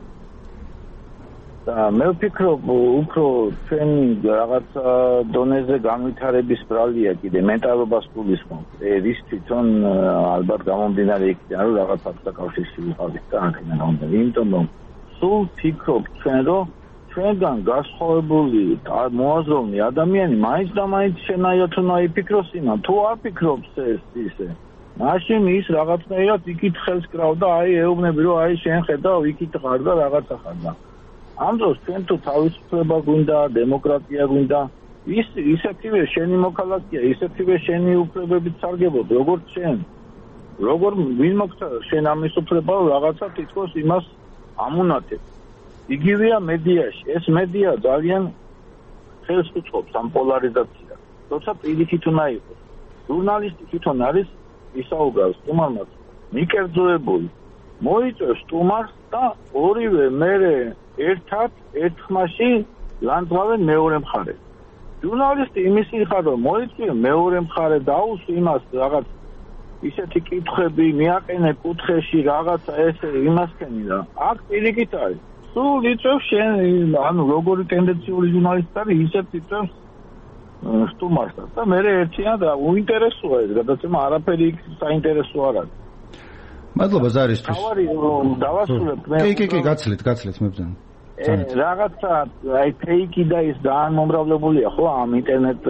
და მე ვფიქრობ, უფრო ჩვენი რაღაცა დონეზე განვითარების ბრალია კიდე მენტალობას გულისხმობ. ეს თვითონ ალბათ გამომდინარე იქიდან, რომ რაღაც საკავშირში ვიყავით და აქედან გამომდინარე. იმიტომ რომ სულ ფიქრობ ჩვენ, რომ ჩვენგან გასხოვებული მოაზროვნე ადამიანი მაინც და მაინც შენაირად უნდა იფიქროს იმან, თუ არ ფიქრობს ეს ისე. მაშინ ის რაღაცნაირად იქით ხელს კრავდა, აი ეუბნები, რომ აი შენ ხედავ, იქით ხარ და რაღაცა ხარ და ამ დროს ჩვენ თუ თავისუფლება გვინდა, დემოკრატია გვინდა, ის ისეთივე შენი მოქალაქეა, ისეთივე შენი უფლებებით სარგებლობ, როგორც შენ. როგორ ვინ მოგცა შენ ამის უფლება რაღაცა თითქოს იმას ამუნათებს. იგივეა მედიაში. ეს მედია ძალიან ხელს უწყობს ამ პოლარიზაციას. თორსა პირიქით უნდა იყოს. ჟურნალისტი თვითონ არის ისაუბრავს სტუმარს მიკერძოებული. მოიწევს სტუმარს და ორივე მერე ერთად ერთხმაში ლანძღავენ მეორე მხარეს. ჟურნალისტი იმისი ხარ, რომ მოიწვია მეორე მხარე დაუსვი იმას რაღაც ისეთი კითხვები მიაყენე კუთხეში რაღაცა ესე იმასქენი და აქ პირიქით არის. სულ იწევს შენ, ანუ როგორი ტენდენციური ჟურნალისტი არის, ისეთ იწევს სტუმარსაც და მე ერთია და უინტერესოა ეს გადაცემა, არაფერი საინტერესო არ არის. მადლობა ზარისთვის. თავარი რომ დავასრულებ მე. კი, კი, კი, გაცილეთ, გაცილეთ მებრძან. რაღაცა აი ფეიკი და ის ძალიან მომრავლებულია ხო ამ ინტერნეტ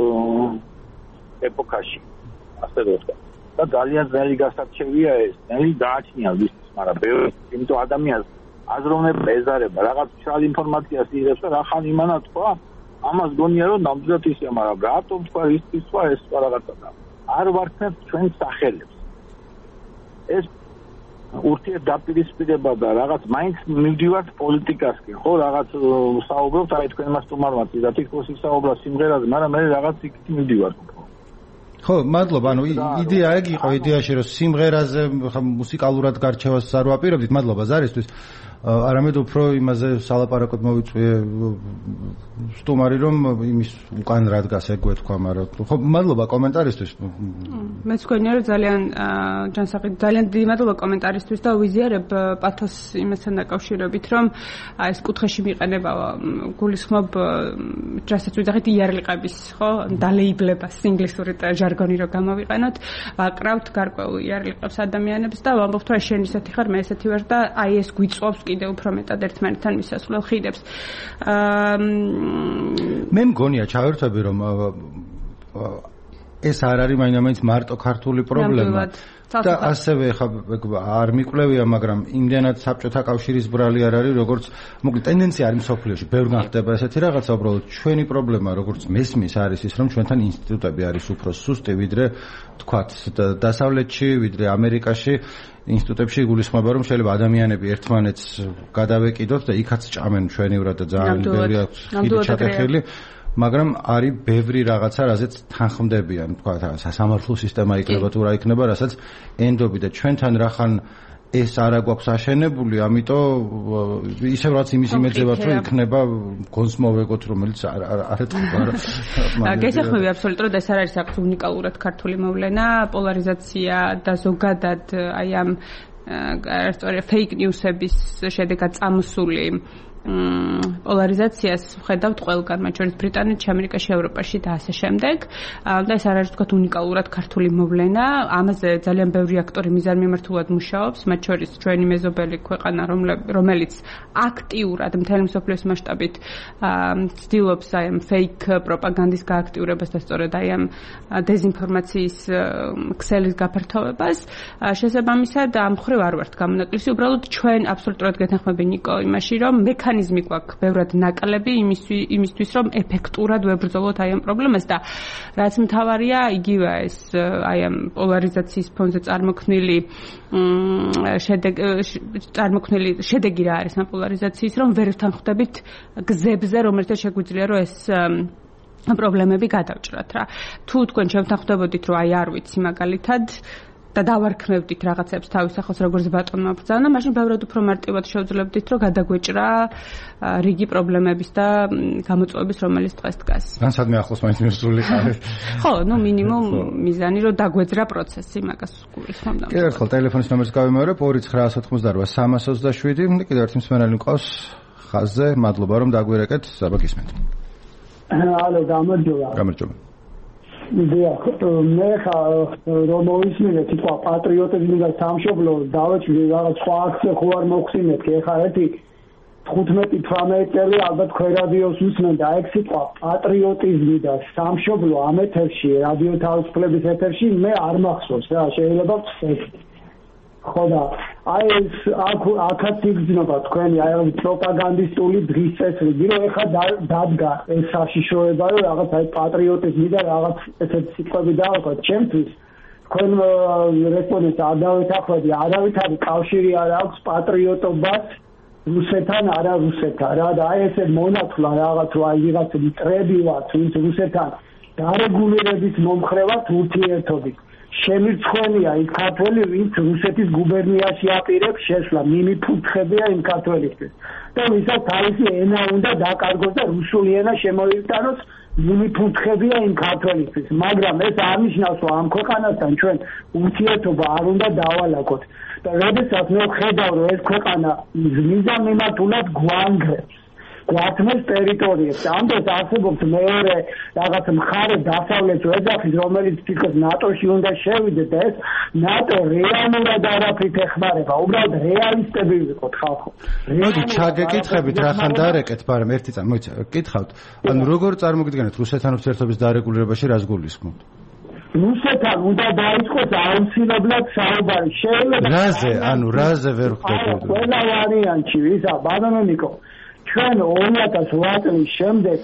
ეპოქაში. ასე ვთქვა. და ძალიან ძნელი გასარჩევია ეს. ძნელი გააჩნია ვისთვის, მაგრამ ბევრი იმიტომ ადამიანს აზროვნება ეზარება, რაღაც მშრალ ინფორმაციას იღებს და რახან იმანა თქვა, ამას გონია რომ ნამდვილად ისეა, მაგრამ რატომ თქვა ის თქვა ეს სხვა რაღაცა და არ ვარქმევთ ჩვენ სახელებს. ეს ურთიერთდაპირისპირება და რაღაც მაინც მივდივართ პოლიტიკასკენ, ხო, რაღაც საუბრობთ, აი თქვენ მას თუმარმაც და თითქოს ისაუბრა სიმღერაზე, მაგრამ მე რაღაც იქით მივდივართ. ხო, მადლობა. ანუ იდეა ეგ იყო, იდეაში რომ სიმღერაზე მუსიკალურად გარჩევას არ ვაპირებდით, მადლობა ზარისთვის. არამედ უფრო იმაზე სალაპარაკოდ მოვიწვიე სტუმარი რომ იმის უკან რა დგას ეგ გვეთქვა, მაგრამ ხო მადლობა კომენტარისთვის. მეც მგონია რომ ძალიან ჯანსაღი ძალიან დიდი მადლობა კომენტარისთვის და ვიზიარებ პათოს იმასთან დაკავშირებით რომ ეს კუთხეში მიყენება გულისხმობ რასაც ვიძახით იარლიყების ხო დალეიბლებას ინგლისური ჟარგონი რომ გამოვიყენოთ ვაკრავთ გარკვეულ იარლიყებს ადამიანებს და ვამბობთ რომ შენ ისეთი ხარ მე ესეთი ვარ და აი ეს გვიწვევს კიდევ უფრო მეტად ერთმანეთთან მისასვლელ ხიდებს. მე მგონია ჩავერთვები რომ ეს არ არის მაინც მარტო ქართული პრობლემა და ასევე ხა არ მიკვლევია, მაგრამ იმდენად საბჭოთა კავშირის ბრალი არ არის, როგორც მოკლედ ტენდენცია არის მსოფლიოში, ბევრგან ხდება ესეთი რაღაცა, უბრალოდ ჩვენი პრობლემა, როგორც მესმის არის ის, რომ ჩვენთან ინსტიტუტები არის უფრო სუსტი, ვიდრე თქვათ დასავლეთში, ვიდრე ამერიკაში. ინსტიტუტებში იგულისხმება რომ შეიძლება ადამიანები ერთმანეთს გადავეკიდოთ და იქაც ჭამენ ჩვენივრად და ძალიან ბევრი აქვს ხიდი ჩატეხილი, მაგრამ არის ბევრი რაღაცა, რაზეც თანხმდებიან, თქვა სასამართლო სისტემა იქნება თუ რა იქნება, რასაც ენდობი და ჩვენთან რახან ეს არა გვაქვს აშენებული, ამიტომ ისევ რაც იმის იმეძებათ რომ იქნება გონს მოვეგოთ, რომელიც არ არ ეთქვა რა. გესახმები აბსოლუტურად ეს არ არის საერთოდ უნიკალურად ქართული მოვლენა, პოლარიზაცია და ზოგადად აი ამ სწორედ ფეიქ ნიუსების შედეგად წამოსული პოლარიზაციას ვხედავთ ყველგან, მათ შორის ბრიტანეთში, ამერიკაში, ევროპაში და ასე შემდეგ. და ეს არ არის თქვათ უნიკალურად ქართული მოვლენა. ამაზე ძალიან ბევრი აქტორი მიზანმიმართულად მუშაობს, მათ შორის ჩვენი მეზობელი ქვეყანა, რომელიც აქტიურად მთელი მსოფლიოს მასშტაბით ცდილობს აი ამ ფეიქ პროპაგანდის გააქტიურებას და სწორედ აი ამ დეზინფორმაციის ქსელის გაფართოვებას. შესაბამისად, ამ მხრივ არ ვართ გამონაკლისი, უბრალოდ ჩვენ აბსოლუტურად გეთანხმები ნიკო იმაში, რომ მექანიზმი გვაქვს ბევრად ნაკლები იმისთვის, რომ ეფექტურად ვებრძოლოთ აი ამ პრობლემას და რაც მთავარია, იგივე ეს აი ამ პოლარიზაციის ფონზე წარმოქმნილი შედეგი წარმოქმნილი შედეგი რა არის ამ პოლარიზაციის, რომ ვერ ვთანხმდებით გზებზე, რომელზეც შეგვიძლია რომ ეს პრობლემები გადავჭრათ რა. თუ თქვენ შევთანხმდებოდით, რომ აი არ ვიცი მაგალითად და დავარქმევდით რაღაცებს თავის ახლოს როგორც ბატონმა ბრძანა, მაშინ ბევრად უფრო მარტივად შევძლებდით, რომ გადაგვეჭრა რიგი პრობლემების და გამოწვევების, რომელიც დღეს დგას. განსადმე ახლოს მაინც მოსული ხარ. ხო, ну მინიმუმ მიზანი რომ დაგვეძრა პროცესი, მაგას გულისხმობ. კიდევ ერთხელ ტელეფონის ნომერს გავიმეორებ ორი ცხრა ოცდაოთხმოცდაოთხ სამას ოცდაშვიდი და კიდევ ერთი მსმენელი მყავს ხაზზე, მადლობა რომ დაგვირეკეთ, საბა გისმენთ. ალო, გამარჯობა. გამარჯობა. დიახ, მე ხა რომ მოვისმინე თქო პატრიოტიზმი და სამშობლო დავეჭვი რაღაც სხვა აქცია ხო არ მოხსინეთ, ეხა ერთი თხუთმეტი თვრამეტი წელი ალბათ ქვერადიოს უსმენ და ეგ სიტყვა პატრიოტიზმი და სამშობლო ამ ეთერში, რადიო თავისუფლების ეთერში მე არ მახსოვს რა, შეიძლება ვწესდით. ხო და აი ეს აქაც იგრძნობა თქვენი აი პროპაგანდისტული დღის წესრიგი, რომ ეხა დადგა ეს საშიშროება, რომ რაღაც აი პატრიოტიზმი და რაღაც ესეთი სიტყვები დავყოთ ჩემთვის. თქვენ რესპონდენტს არ დავეთანხმდი, არავითარი კავშირი არ აქვს პატრიოტობას რუსეთთან, არა რუსეთთან რა და აი ესე მონათლა რაღაც აი ვიღაც მტრები ვართ, ვინც რუსეთთან დარეგულირების მომხრევად ურთიერთობით. შემირცხვენია ის ქართველი, ვინც რუსეთის გუბერნიაში აპირებს შესვლა, მიმიფუთხებია იმ ქართველისთვის. და ვისაც თავისი ენა უნდა დაკარგოს და რუსული ენა შემოიტანოს, მიმიფუთხებია იმ ქართველისთვის. მაგრამ ეს არ ნიშნავს, რომ ამ ქვეყანასთან ჩვენ ურთიერთობა არ უნდა დავალაგოთ. და როდესაც მე ვხედავ, რომ ეს ქვეყანა მიზანმიმართულად გვანგრევს გვართმევს ტერიტორიებს. ამდენს არსებობს მეორე რაღაც მხარე დასავლეთ ეძახის, რომელიც თვითონ ნატოში უნდა შევიდეს და ეს ნატო რეალურად არაფრით ეხმარება. უბრალოდ რეალისტები ვიყოთ ხალხო. მოდი ჩაგეკითხებით რახან დარეკეთ, მაგრამ ერთი წამი მოიცა, გითხავთ. ანუ როგორ წარმოგიდგენთ რუსეთთან ურთიერთობის დარეგულირებაში რას გულისხმობთ? რუსეთთან უნდა დაიწყოს აუცილებლად საუბარი. შეიძლება რაზე, ანუ რაზე ვერ ხვდებით? ყველა ვარიანტი, ისა ბანანონიკო ჩვენ ორი ათას ოთხ წლის შემდეგ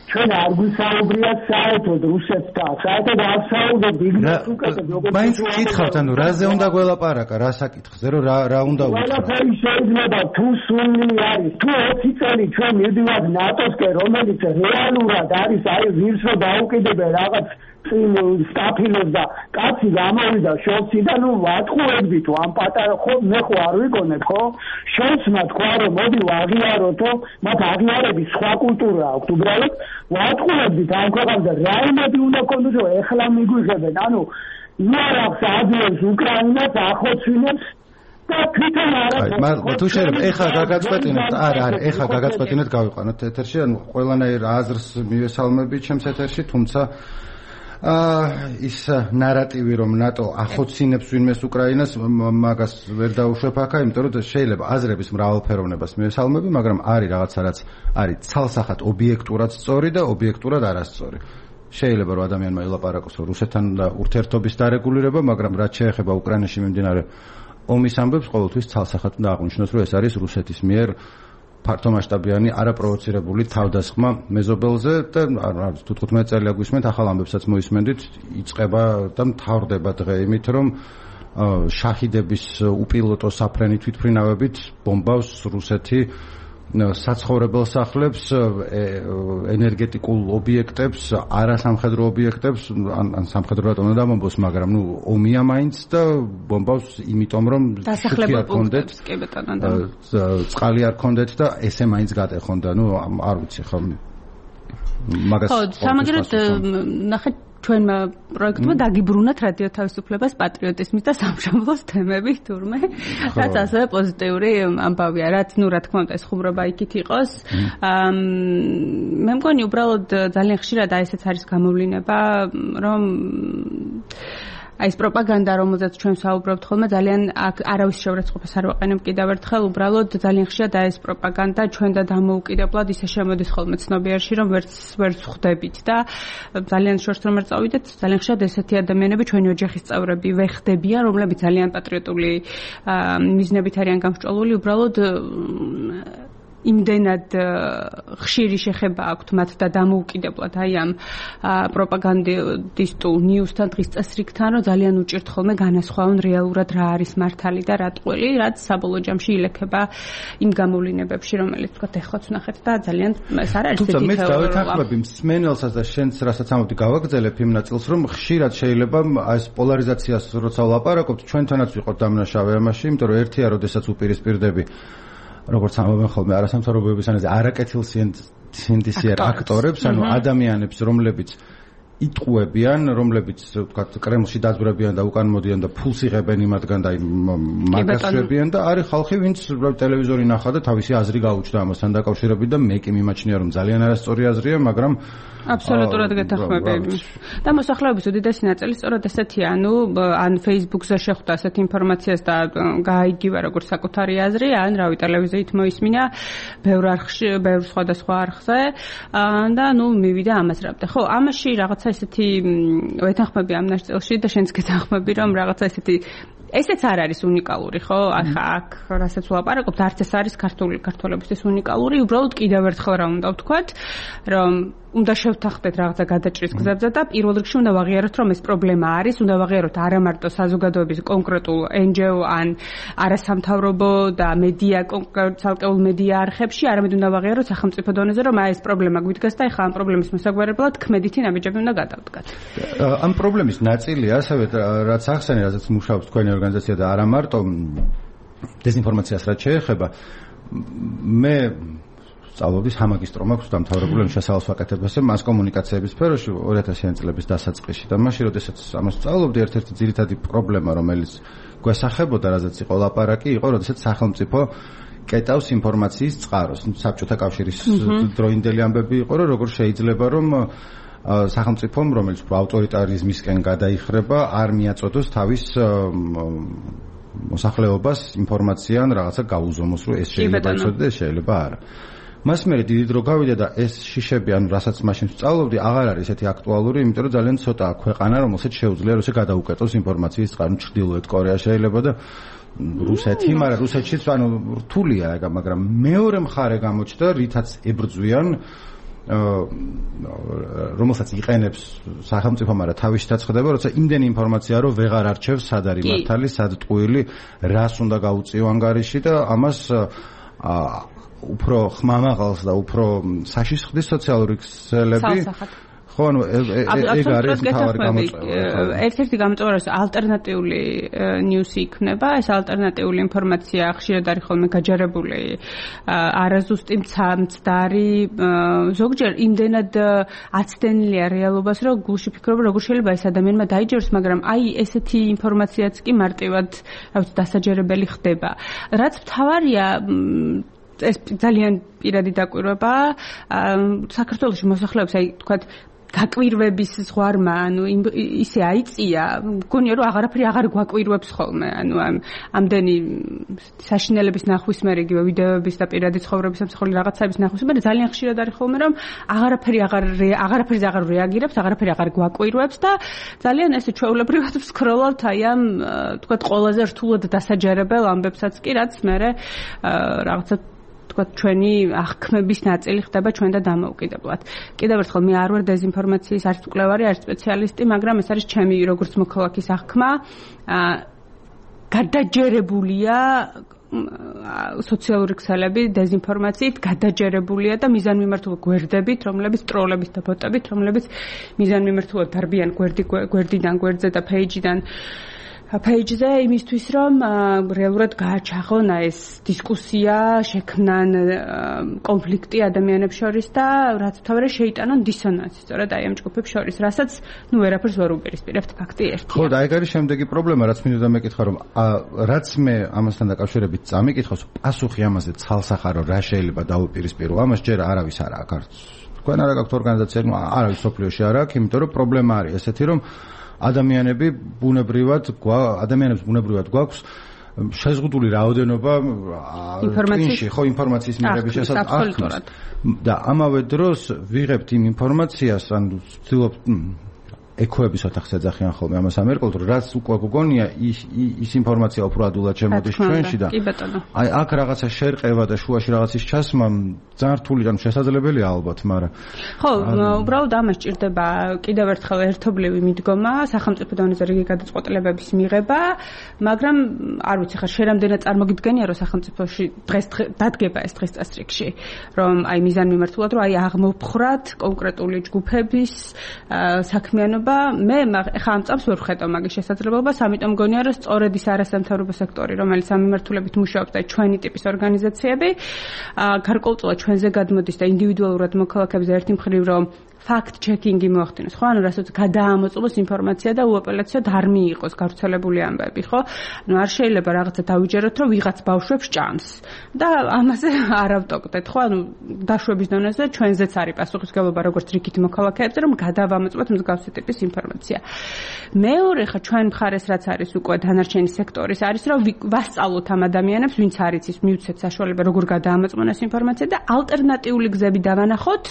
ჩვენ არ გვისაუბრია საერთოდ რუსეთთან, საერთოდ არ საუბრობთ იგნოს უკეთებს როგორც მაინც გითხავთ, ანუ რაზე უნდა გველაპარაკა, რა საკითხზე, რომ რა რა უნდა უთხრა. ყველაფერი შეიძლება თუ სული არის, თუ ოცი წელი ჩვენ მივდივართ ნატოსკენ, რომელიც რეალურად არის აი ვირს რო დაუკიდებენ რაღაც წინ სტაფილოს და კაცი გამოვიდა შოლციდან, ნუ ვატყუებდი თუ ამ პატარა ხო მე ხო არ ვიგონებ ხო? შოლცმა თქვა რომ მოდი ვაღიაროთო, მათ აღიარების სხვა კულტურა აქვს უბრალოდ ვატყუებდით ამ ქვეყანაზე რაიმედი უნდა გქონდეს რომ ეხლა მიგვიღებენ, ანუ იარაღს აძლევს უკრაინას, ახოცვინებს და თვითონ არა. მაგრამ თუ შეიძლება ეხლა გაგაწყვეტინოთ, არა, არა, ეხლა გაგაწყვეტინოთ გავიყვანოთ ეთერში, ანუ ყველანაირ აზრს მივესალმებით ჩემს ეთერში, თუმცა აა ის ნარატივი რომ ნატო ახოცინებს ვინმეს უკრაინას, მაგას ვერ დაუშვებ აქა, იმიტომ რომ შეიძლება აზრების მრავალფეროვნებას მივესალმები, მაგრამ არის რაღაცა რაც არის ცალსახად ობიექტურად სწორი და ობიექტურად არასწორი. შეიძლება რომ ადამიანმა ელაპარაკოს რომ რუსეთთან და ურთიერთობის დარეგულირება, მაგრამ რაც შეეხება უკრაინაში მიმდინარე ომის ამბებს, ყოველთვის ცალსახად უნდა აღნიშნოს, რომ ეს არის რუსეთის მიერ ფართომასშტაბიანი არაპროვოცირებული თავდასხმა მეზობელზე და არის თუ თხუთმეტ წელი აგვისმენთ, ახალ ამბებსაც მოისმენდით, იწყება და მთავრდება დღე იმით, რომ შაჰიდების უპილოტო საფრენი თვითმფრინავებით ბომბავს რუსეთი საცხოვრებელ სახლებს, ენერგეტიკულ ობიექტებს, არასამხედრო ობიექტებს, ან სამხედრო რატომ უნდა დამომბოს, მაგრამ ნუ ომია მაინც და ბომბავს იმიტომ რომ დასახლებულ პუნქტებს კი ბატონო და წყალი არ ქონდეთ და ესე მაინც გატეხონ და ნუ არ ვიცი ხო მაგას ხო სამაგერად ნახეთ ჩვენმა პროექტმა დაგიბრუნათ რადიო თავისუფლებას პატრიოტიზმის და სამშობლოს თემები თურმე რაც ასევე პოზიტიური ამბავია რაც ნუ რა თქმა უნდა ეს ხუმრობა იქით იყოს მე მგონი უბრალოდ ძალიან ხშირად აი ესეც არის გამოვლინება რომ აი ეს პროპაგანდა რომელზეც ჩვენ საუბრობთ ხოლმე ძალიან არავის შეურაცხყოფას არ ვაყენებ კიდევ ერთხელ უბრალოდ ძალიან ხშირად აი ეს პროპაგანდა ჩვენ და დამოუკიდებლად ისე შემოდის ხოლმე ცნობიერში რომ ვერც ვერც ხვდებით და ძალიან შორს რომ არ წავიდეთ ძალიან ხშირად ესეთი ადამიანები ჩვენი ოჯახის წევრები ვეხდებიან რომლებიც ძალიან პატრიოტული მიზნებით არიან გამსჭვალული უბრალოდ იმდენად ხშირი შეხება აქვთ მათ და დამოუკიდებლად აი ამ პროპაგანდისტულ ნიუსთან დღის წესრიგთან რომ ძალიან უჭირთ ხოლმე განასხვავონ რეალურად რა არის მართალი და რა ტყვილი რაც საბოლოო ჯამში ილექება იმ გამოვლინებებში რომელიც თქვა ეხლაც ვნახეთ და ძალიან ეს არ არის თუმცა მე დავეთანხმები მსმენელსაც და შენც რასაც ამბობდი გავაგრძელებ იმ ნაწილს რომ ხშირად შეიძლება აი ეს პოლარიზაციას როცა ვლაპარაკობთ ჩვენთანაც ვიყოთ დამნაშავე ამაში იმიტომ რომ ერთია როდესაც უპირისპირდები როგორც ამბობენ ხოლმე არასამთავრობოების ანაზე არაკეთილსინდისიერ აქტორებს, ანუ ადამიანებს, რომლებიც იტყუებიან, რომლებიც ვთქვათ კრემლში დაძვრებიან და უკან მოდიან და ფულს იღებენ იმათგან და მაგას შვებიან და არის ხალხი, ვინც ტელევიზორი ნახა და თავისი აზრი გაუჩნდა ამასთან დაკავშირებით და მე კი მიმაჩნია რომ ძალიან არასწორი აზრია, მაგრამ აბსოლუტურად გეთანხმები. და მოსახლეობის უდიდესი ნაწილი სწორად ესეთია, ანუ ან Facebook-ზე შეხვდა ასეთ ინფორმაციას და გაიგივა როგორც საკუთარი აზრი, ან რავი ტელევიზიით მოისმინა ბევრ არხში, ბევრ სხვადასხვა არხზე და ნუ მივიდა ამას რაბდა. ხო, ამაში რაღაცა ესეთი ვეთანხმები ამ ნაწილში და შენც გეთანხმები რომ რაღაცა ესეთი ესეც არ არის უნიკალური, ხო? ახლა აქ რასაც ვლაპარაკობთ, არც ეს არის ქართული ქართველებისთვის უნიკალური, უბრალოდ კიდევ ერთხელ რა უნდა ვთქვათ, რომ უნდა შევთანხმდეთ რაღაცა გადაჭრის გზებზე და პირველ რიგში უნდა ვაღიაროთ, რომ ეს პრობლემა არის, უნდა ვაღიაროთ არა მარტო საზოგადოების კონკრეტულ εν ჯი ო ან არასამთავრობო და მედია კონკრეტ ცალკეულ მედია არხებში, არამედ უნდა ვაღიაროთ სახელმწიფო დონეზე, რომ აი ეს პრობლემა გვიდგას და ეხლა ამ პრობლემის მოსაგვარებლად ქმედითი ნაბიჯები უნდა გადავდგათ. ამ პრობლემის ნაწილია ასევე რაც ახსენე, რაზეც მუშაობს თქვენი ორგანიზაცია და არა მარტო დეზინფორმაციას რაც შეეხება მე სწავლობდი სამაგისტრო მაქვს დამთავრებული შესავალს ვაკეთებასე მას კომუნიკაციების სფეროში ორი ათასიანი წლების დასაწყისში და მაშინ როდესაც ამას სწავლობდი ერთ-ერთი ძირითადი პრობლემა რომელიც გვესახებოდა რაზეც იყო ლაპარაკი იყო როდესაც სახელმწიფო კეტავს ინფორმაციის წყაროს საბჭოთა კავშირის დროინდელი ამბები იყო რომ როგორ შეიძლება რომ სახელმწიფომ რომელიც ავტორიტარიზმისკენ გადაიხრება არ მიაწოდოს თავის მოსახლეობას ინფორმაციaan რაღაცა გაუზომოს რომ ეს შეიძლება იცოდე და შეიძლება არა მას მე დიდი დრო გავიდა და ეს შიშები ანუ რასაც მაშინ სწავლობდი აღარ არის ესეთი აქტუალური იმიტომ რომ ძალიან ცოტაა ქვეყანა რომელსაც შეუძლია რომ ესე გადაუკეტოს ინფორმაციის წყარო ჩრდილოეთ კორეა შეიძლება და რუსეთი მაგრამ რუსეთშიც ანუ რთულია ეგ მაგრამ მეორე მხარე გამოჩნდა რითაც ებრძვიან რომელსაც იყენებს სახელმწიფო, მაგრამ თავისითაც ხდება, როცა იმდენი ინფორმაცია რომ ვეღარ არჩევს სად არის მართალი, სად ტყუილი, რას უნდა გაუწიო ანგარიში და ამას უფრო ხმამაღალს და უფრო საშიშ ხდის სოციალური ქსელები. ხო, ანუ ეგ არის მთავარი გამოწვევა. ერთ-ერთი გამოწვევა ალტერნატიული ნიუსი იქნება, ეს ალტერნატიული ინფორმაცია ხშირად არის ხოლმე გაჯერებული, არაზუსტი მცდარი, ზოგჯერ იმდენად აცდენილია რეალობას, რომ გულში ფიქრობ, როგორ შეიძლება ეს ადამიანმა დაიჯეროს, მაგრამ აი ესეთი ინფორმაციაც კი მარტივად, რა ვიცი, დასაჯერებელი ხდება. რაც მთავარია ეს ძალიან პირადი დაკვირვება საქართველოში მოსახლეობს, აი თქვათ გაკვირვების ზღვარმა, ანუ ისე აიწია, მგონია რომ აღარაფერი აღარ გვაკვირვებს ხოლმე, ანუ ამდენი საშინელების ნახვის მერე იგივე ვიდეოების და პირადი ცხოვრების ამსახველი რაღაცების ნახვის მერე ძალიან ხშირად არის ხოლმე, რომ აღარაფერი აღარ აღარაფერზე აღარ რეაგირებს, აღარაფერი აღარ გვაკვირვებს და ძალიან ესე ჩვეულებრივად ვსკროლავთ აი ამ თქვათ ყველაზე რთულად დასაჯერებელ ამბებსაც კი, რაც მერე რაღაცა თქვათ ჩვენი აღქმების ნაწილი ხდება ჩვენ და დამოუკიდებლად. კიდევ ერთხელ მე არ ვარ დეზინფორმაციის არც მკვლევარი, არც სპეციალისტი, მაგრამ ეს არის ჩემი როგორც მოქალაქის აღქმა. გადაჯერებულია სოციალური ქსელები დეზინფორმაციით, გადაჯერებულია და მიზანმიმართულ გვერდებით, რომლებიც ტროლებით და ბოტებით, რომლებიც მიზანმიმართულად დარბიან გვერდი გვერდიდან გვერდზე და პეიჯიდან პეიჯზე იმისთვის, რომ რეალურად გააჩაღონ ეს დისკუსია, შექმნან კონფლიქტი ადამიანებს შორის და რაც თავარია შეიტანონ დისონანსი, სწორედ აი ამ ჯგუფებს შორის, რასაც ნუ ვერაფერს ვერ უპირისპირებთ, ფაქტი ერთია. ხო, და ეგ არის შემდეგი პრობლემა, რაც მინდოდა მეკითხა, რომ რაც მე ამასთან დაკავშირებით წამიკითხავს, პასუხი ამაზე ცალსახარო რა შეიძლება დაუპირისპირო, ამას ჯერ არავის არ აქვს. თქვენ არ გაქვთ ორგანიზაცია, არავის სოფლიოში არ აქვს, იმიტომ რომ პრობლემა არის ესეთი, რომ ადამიანები ბუნებრივად ადამიანებს ბუნებრივად გვაქვს შეზღუდული რაოდენობა ინფორმაციის ხო ინფორმაციის მიღების შესაძლებლად და ამავე დროს ვიღებთ იმ ინფორმაციას ან ვცდილობთ ეკოების ოთახს ეძახიან ხოლმე ამას ამერკოლთ რომ რაც უკვე გგონია ის ის ინფორმაცია უფრო ადულად შემოდის ჩვენში და აი აქ რაღაცა შერყევა და შუაში რაღაცის ჩასმა ძალიან რთული და შესაძლებელია ალბათ, მაგრამ ხო, უბრალოდ ამას ჭირდება კიდევ ერთხელ ერთობლივი მიდგომა, სახელმწიფო დონეზე რიგი გადაწყვეტილებების მიღება, მაგრამ არ ვიცი ხარ შერამდენად წარმოგიდგენია რომ სახელმწიფოში დღეს დადგება ეს დღის წესრიგში, რომ აი მიზანმიმართულად რომ აი აღმოფხრათ კონკრეტული ჯგუფების საქმიანობა მე ხა ამ წამს ვერ ვხედავ მაგის შესაძლებლობას, ამიტომ მგონია რომ სწორედ ის არასამთავრობო სექტორი, რომელიც ამ მიმართულებით მუშაობს და ჩვენი ტიპის ორგანიზაციები, გარკვეულწილად ჩვენზე გადმოდის და ინდივიდუალურად მოქალაქეებზე ერთი მხრივ რომ fact checking-ი მოახდინოს, ხო? ანუ რასაც გადაამოწმოს ინფორმაცია და უოპერაციოდ არ მიიღოს გავრცელებული ამბები, ხო? ანუ არ შეიძლება რაღაცა დავიჯეროთ, რომ ვიღაც ბავშვებს ჭამს და ამაზე არ ავტოკდეთ, ხო? ანუ დაშვების დონეზე ჩვენზეც არის პასუხისმგებლობა როგორც რიგითი მოქალაქეებზე, რომ გადავამოწმოთ მსგავსი ტიპის ინფორმაცია. მეორე ხა ჩვენ მხარეს რაც არის უკვე დანარჩენი სექტორის არის, რომ ვასწავლოთ ამ ადამიანებს, ვინც არის ის მივცეთ საშუალება როგორ გადაამოწმონ ეს ინფორმაცია და ალტერნატიული გზები დავანახოთ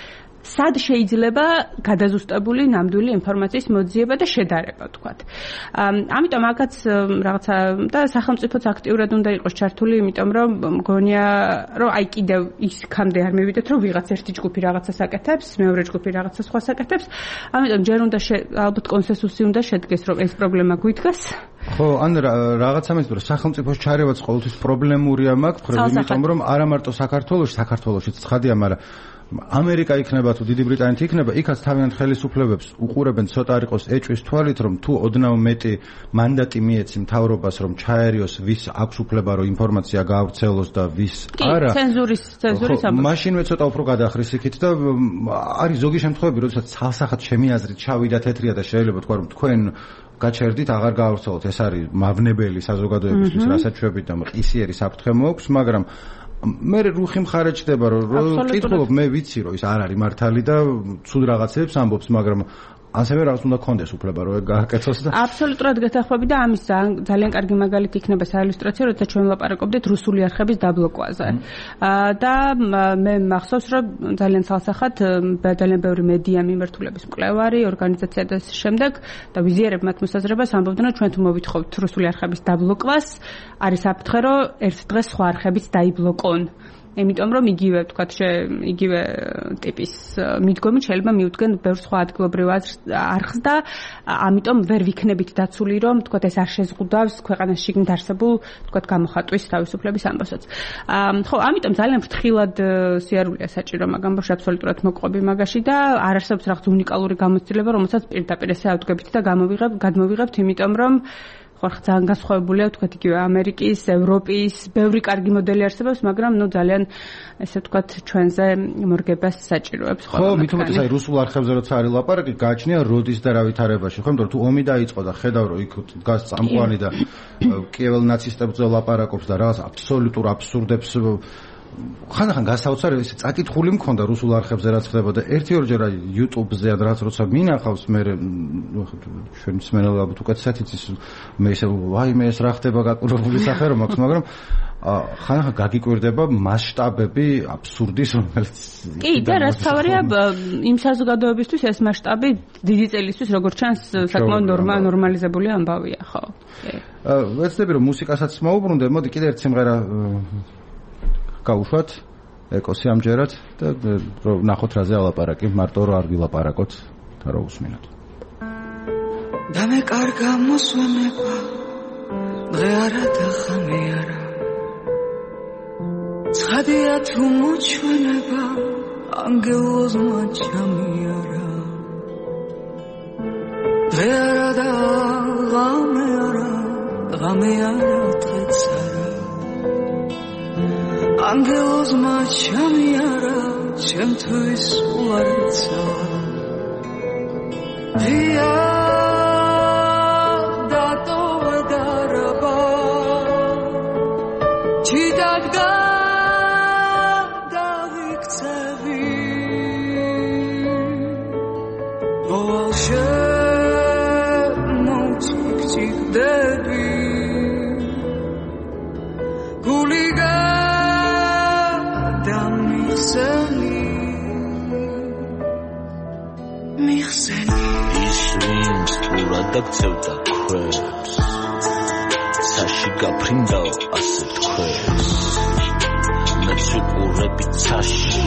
სად შეიძლება გადაზუსტებული ნამდვილი ინფორმაციის მოძიება და შედარება, თქვათ. ამიტომ აქაც რაღაცა და სახელმწიფოც აქტიურად უნდა იყოს ჩართული, იმიტომ რომ მგონია, რომ აი კიდევ ისქამდე არ მივიდეთ, რომ ვიღაც ერთი ჯგუფი რაღაცას აკეთებს, მეორე ჯგუფი რაღაცა სხვას აკეთებს. ამიტომ ჯერ უნდა ალბათ კონსენსუსი უნდა შედგეს, რომ ეს პრობლემა გვითქას. ხო, ან რაღაცა მის დროს სახელმწიფოს ჩარევაც ყოველთვის პრობლემურია მაქვს, იმიტომ რომ არა მარტო საქართველოში, საქართველოშიც ცხადია, მაგრამ ამერიკა იქნება თუ დიდი ბრიტანეთი იქნება, იქაც თავიანთ ხელისუფლებებს უყურებენ ცოტა არ იყოს ეჭვის თვალით, რომ თუ ოდნავ მეტი მანდატი მიეცი მთავრობას, რომ ჩაერიოს ვის აქვს უფლება, რომ ინფორმაცია გაავრცელოს და ვის არა. კი, ცენზურის, ცენზურის ამბავი. მაშინვე ცოტა უფრო გადახრის იქით და არის ზოგი შემთხვევები, როდესაც ცალსახად ჩემი აზრით შავი და თეთრია და შეიძლება თქვა, რომ თქვენ გაჩერდით, აღარ გაავრცელოთ. ეს არის მავნებელი საზოგადოებისთვის, რასაც ჩვენით და ყისიერი საფრთხე მოაქვს, მაგრამ მე რუხი მხარე ჩდება, რომ კითხულობ, მე ვიცი, რომ ის არ არის მართალი და ცუდ რაღაცებს ამბობს, მაგრამ ასევე რაღაც უნდა კონდეს უფლება, რომ ეგ გააკეთოს და აბსოლუტურად გეთანხმები და ამის ძალიან კარგი მაგალითი იქნება საილუსტრაციო, როცა ჩვენ ვლაპარაკობდით რუსული არხების დაბლოკვაზე. და მე მახსოვს, რომ ძალიან ცალსახად ძალიან ბევრი მედია მიმართულების მკვლევარი, ორგანიზაცია და შემდეგ და ვიზიარებ მათ მოსაზრებას ამბობდნენ, რომ ჩვენ თუ მოვითხოვთ რუსული არხების დაბლოკვას, არის საფრთხე, რომ ერთ დღეს სხვა არხებიც დაიბლოკონ. იმიტომ რომ იგივე ვთქვათ, იგივე ტიპის მიდგომით შეიძლება მიუდგენ ბევრ სხვა ადგილობრივ არხს და ამიტომ ვერ ვიქნებით დაცული, რომ ვთქვათ, ეს არ შეზღუდავს ქვეყანაში შიგნით არსებულ, ვთქვათ, გამოხატვის თავისუფლების ამბავსაც. ხო, ამიტომ ძალიან ფრთხილად სიარულია საჭირო მაგ ამბავში აბსოლუტურად მოყვები მაგაში და არ არსებობს რაღაც უნიკალური გამოცდილება, რომელსაც პირდაპირ ესე ავდგებით და გამოვიღებ, გადმოვიღებთ, იმიტომ რომ ხო ძალიან განსხვავებულია, ვთქვათ, იგივე ამერიკის, ევროპის, ბევრი კარგი მოდელი არსებობს, მაგრამ ნუ ძალიან ესე ვთქვათ, ჩვენზე მორგებას საჭიროებს ხოლმე. ხო, მით უმეტეს აი რუსულ არხებზე როცა არის ლაპარაკი, გააჩნია როდის და რა ვითარებაში, ხო, იმიტომ რომ თუ ომი დაიწყო და ხედავ რომ იქ დგას წამყვანი და კიეվել ნაცისტებზე ლაპარაკობს და რაღაც აბსოლუტურ აბსურდებს ხან-ხან გასაოცარი ეს წაკითხული მქონდა რუსულ არხებზე რაც ხდებოდა. ერთი-ორჯერ YouTube-ზე ან რაც როცა მინახავს მე ჩვენ მსმენელი ალბათ უკეთესად იცის მე ესე ვაიმე ეს რა ხდება გაკურებული სახე რომ აქვს, მაგრამ ხან-ხან გაგიკვირდება მასშტაბები აბსურდის რომელიც კი და რაც თავარია იმ საზოგადოებისთვის ეს მასშტაბი დიდი წელისთვის როგორც ჩანს საკმაოდ ნორმალიზებული ამბავია, ხო. ვეცდები რომ მუსიკასაც მოუბრუნდე, მოდი კიდე ერთ სიმღერა გავუშვათ ეკოსი ამჯერად და რომ ნახოთ რაზე ალაპარაკი, მარტო რომ არ ვილაპარაკოთ და რომ უსმინოთ. და მე კარგა მოსვენება დღე არა და ხამე არა ცხადია თუ მოჩვენება ანგელოზმა ჩამიარა დღე არა და ღამე არა ღამე არა დღეც არა ანგელოზმა ჩამიარა ჩემთვის უარეცა ღია დატოვე დარაბა ჩიდადგა დავიქცევი მოვალ შემოვწიქციქდები გულიგა დაგწევდა ქვებს საში გაფრინდაო ასეთ ქვებს მეც ვიყურები ცაში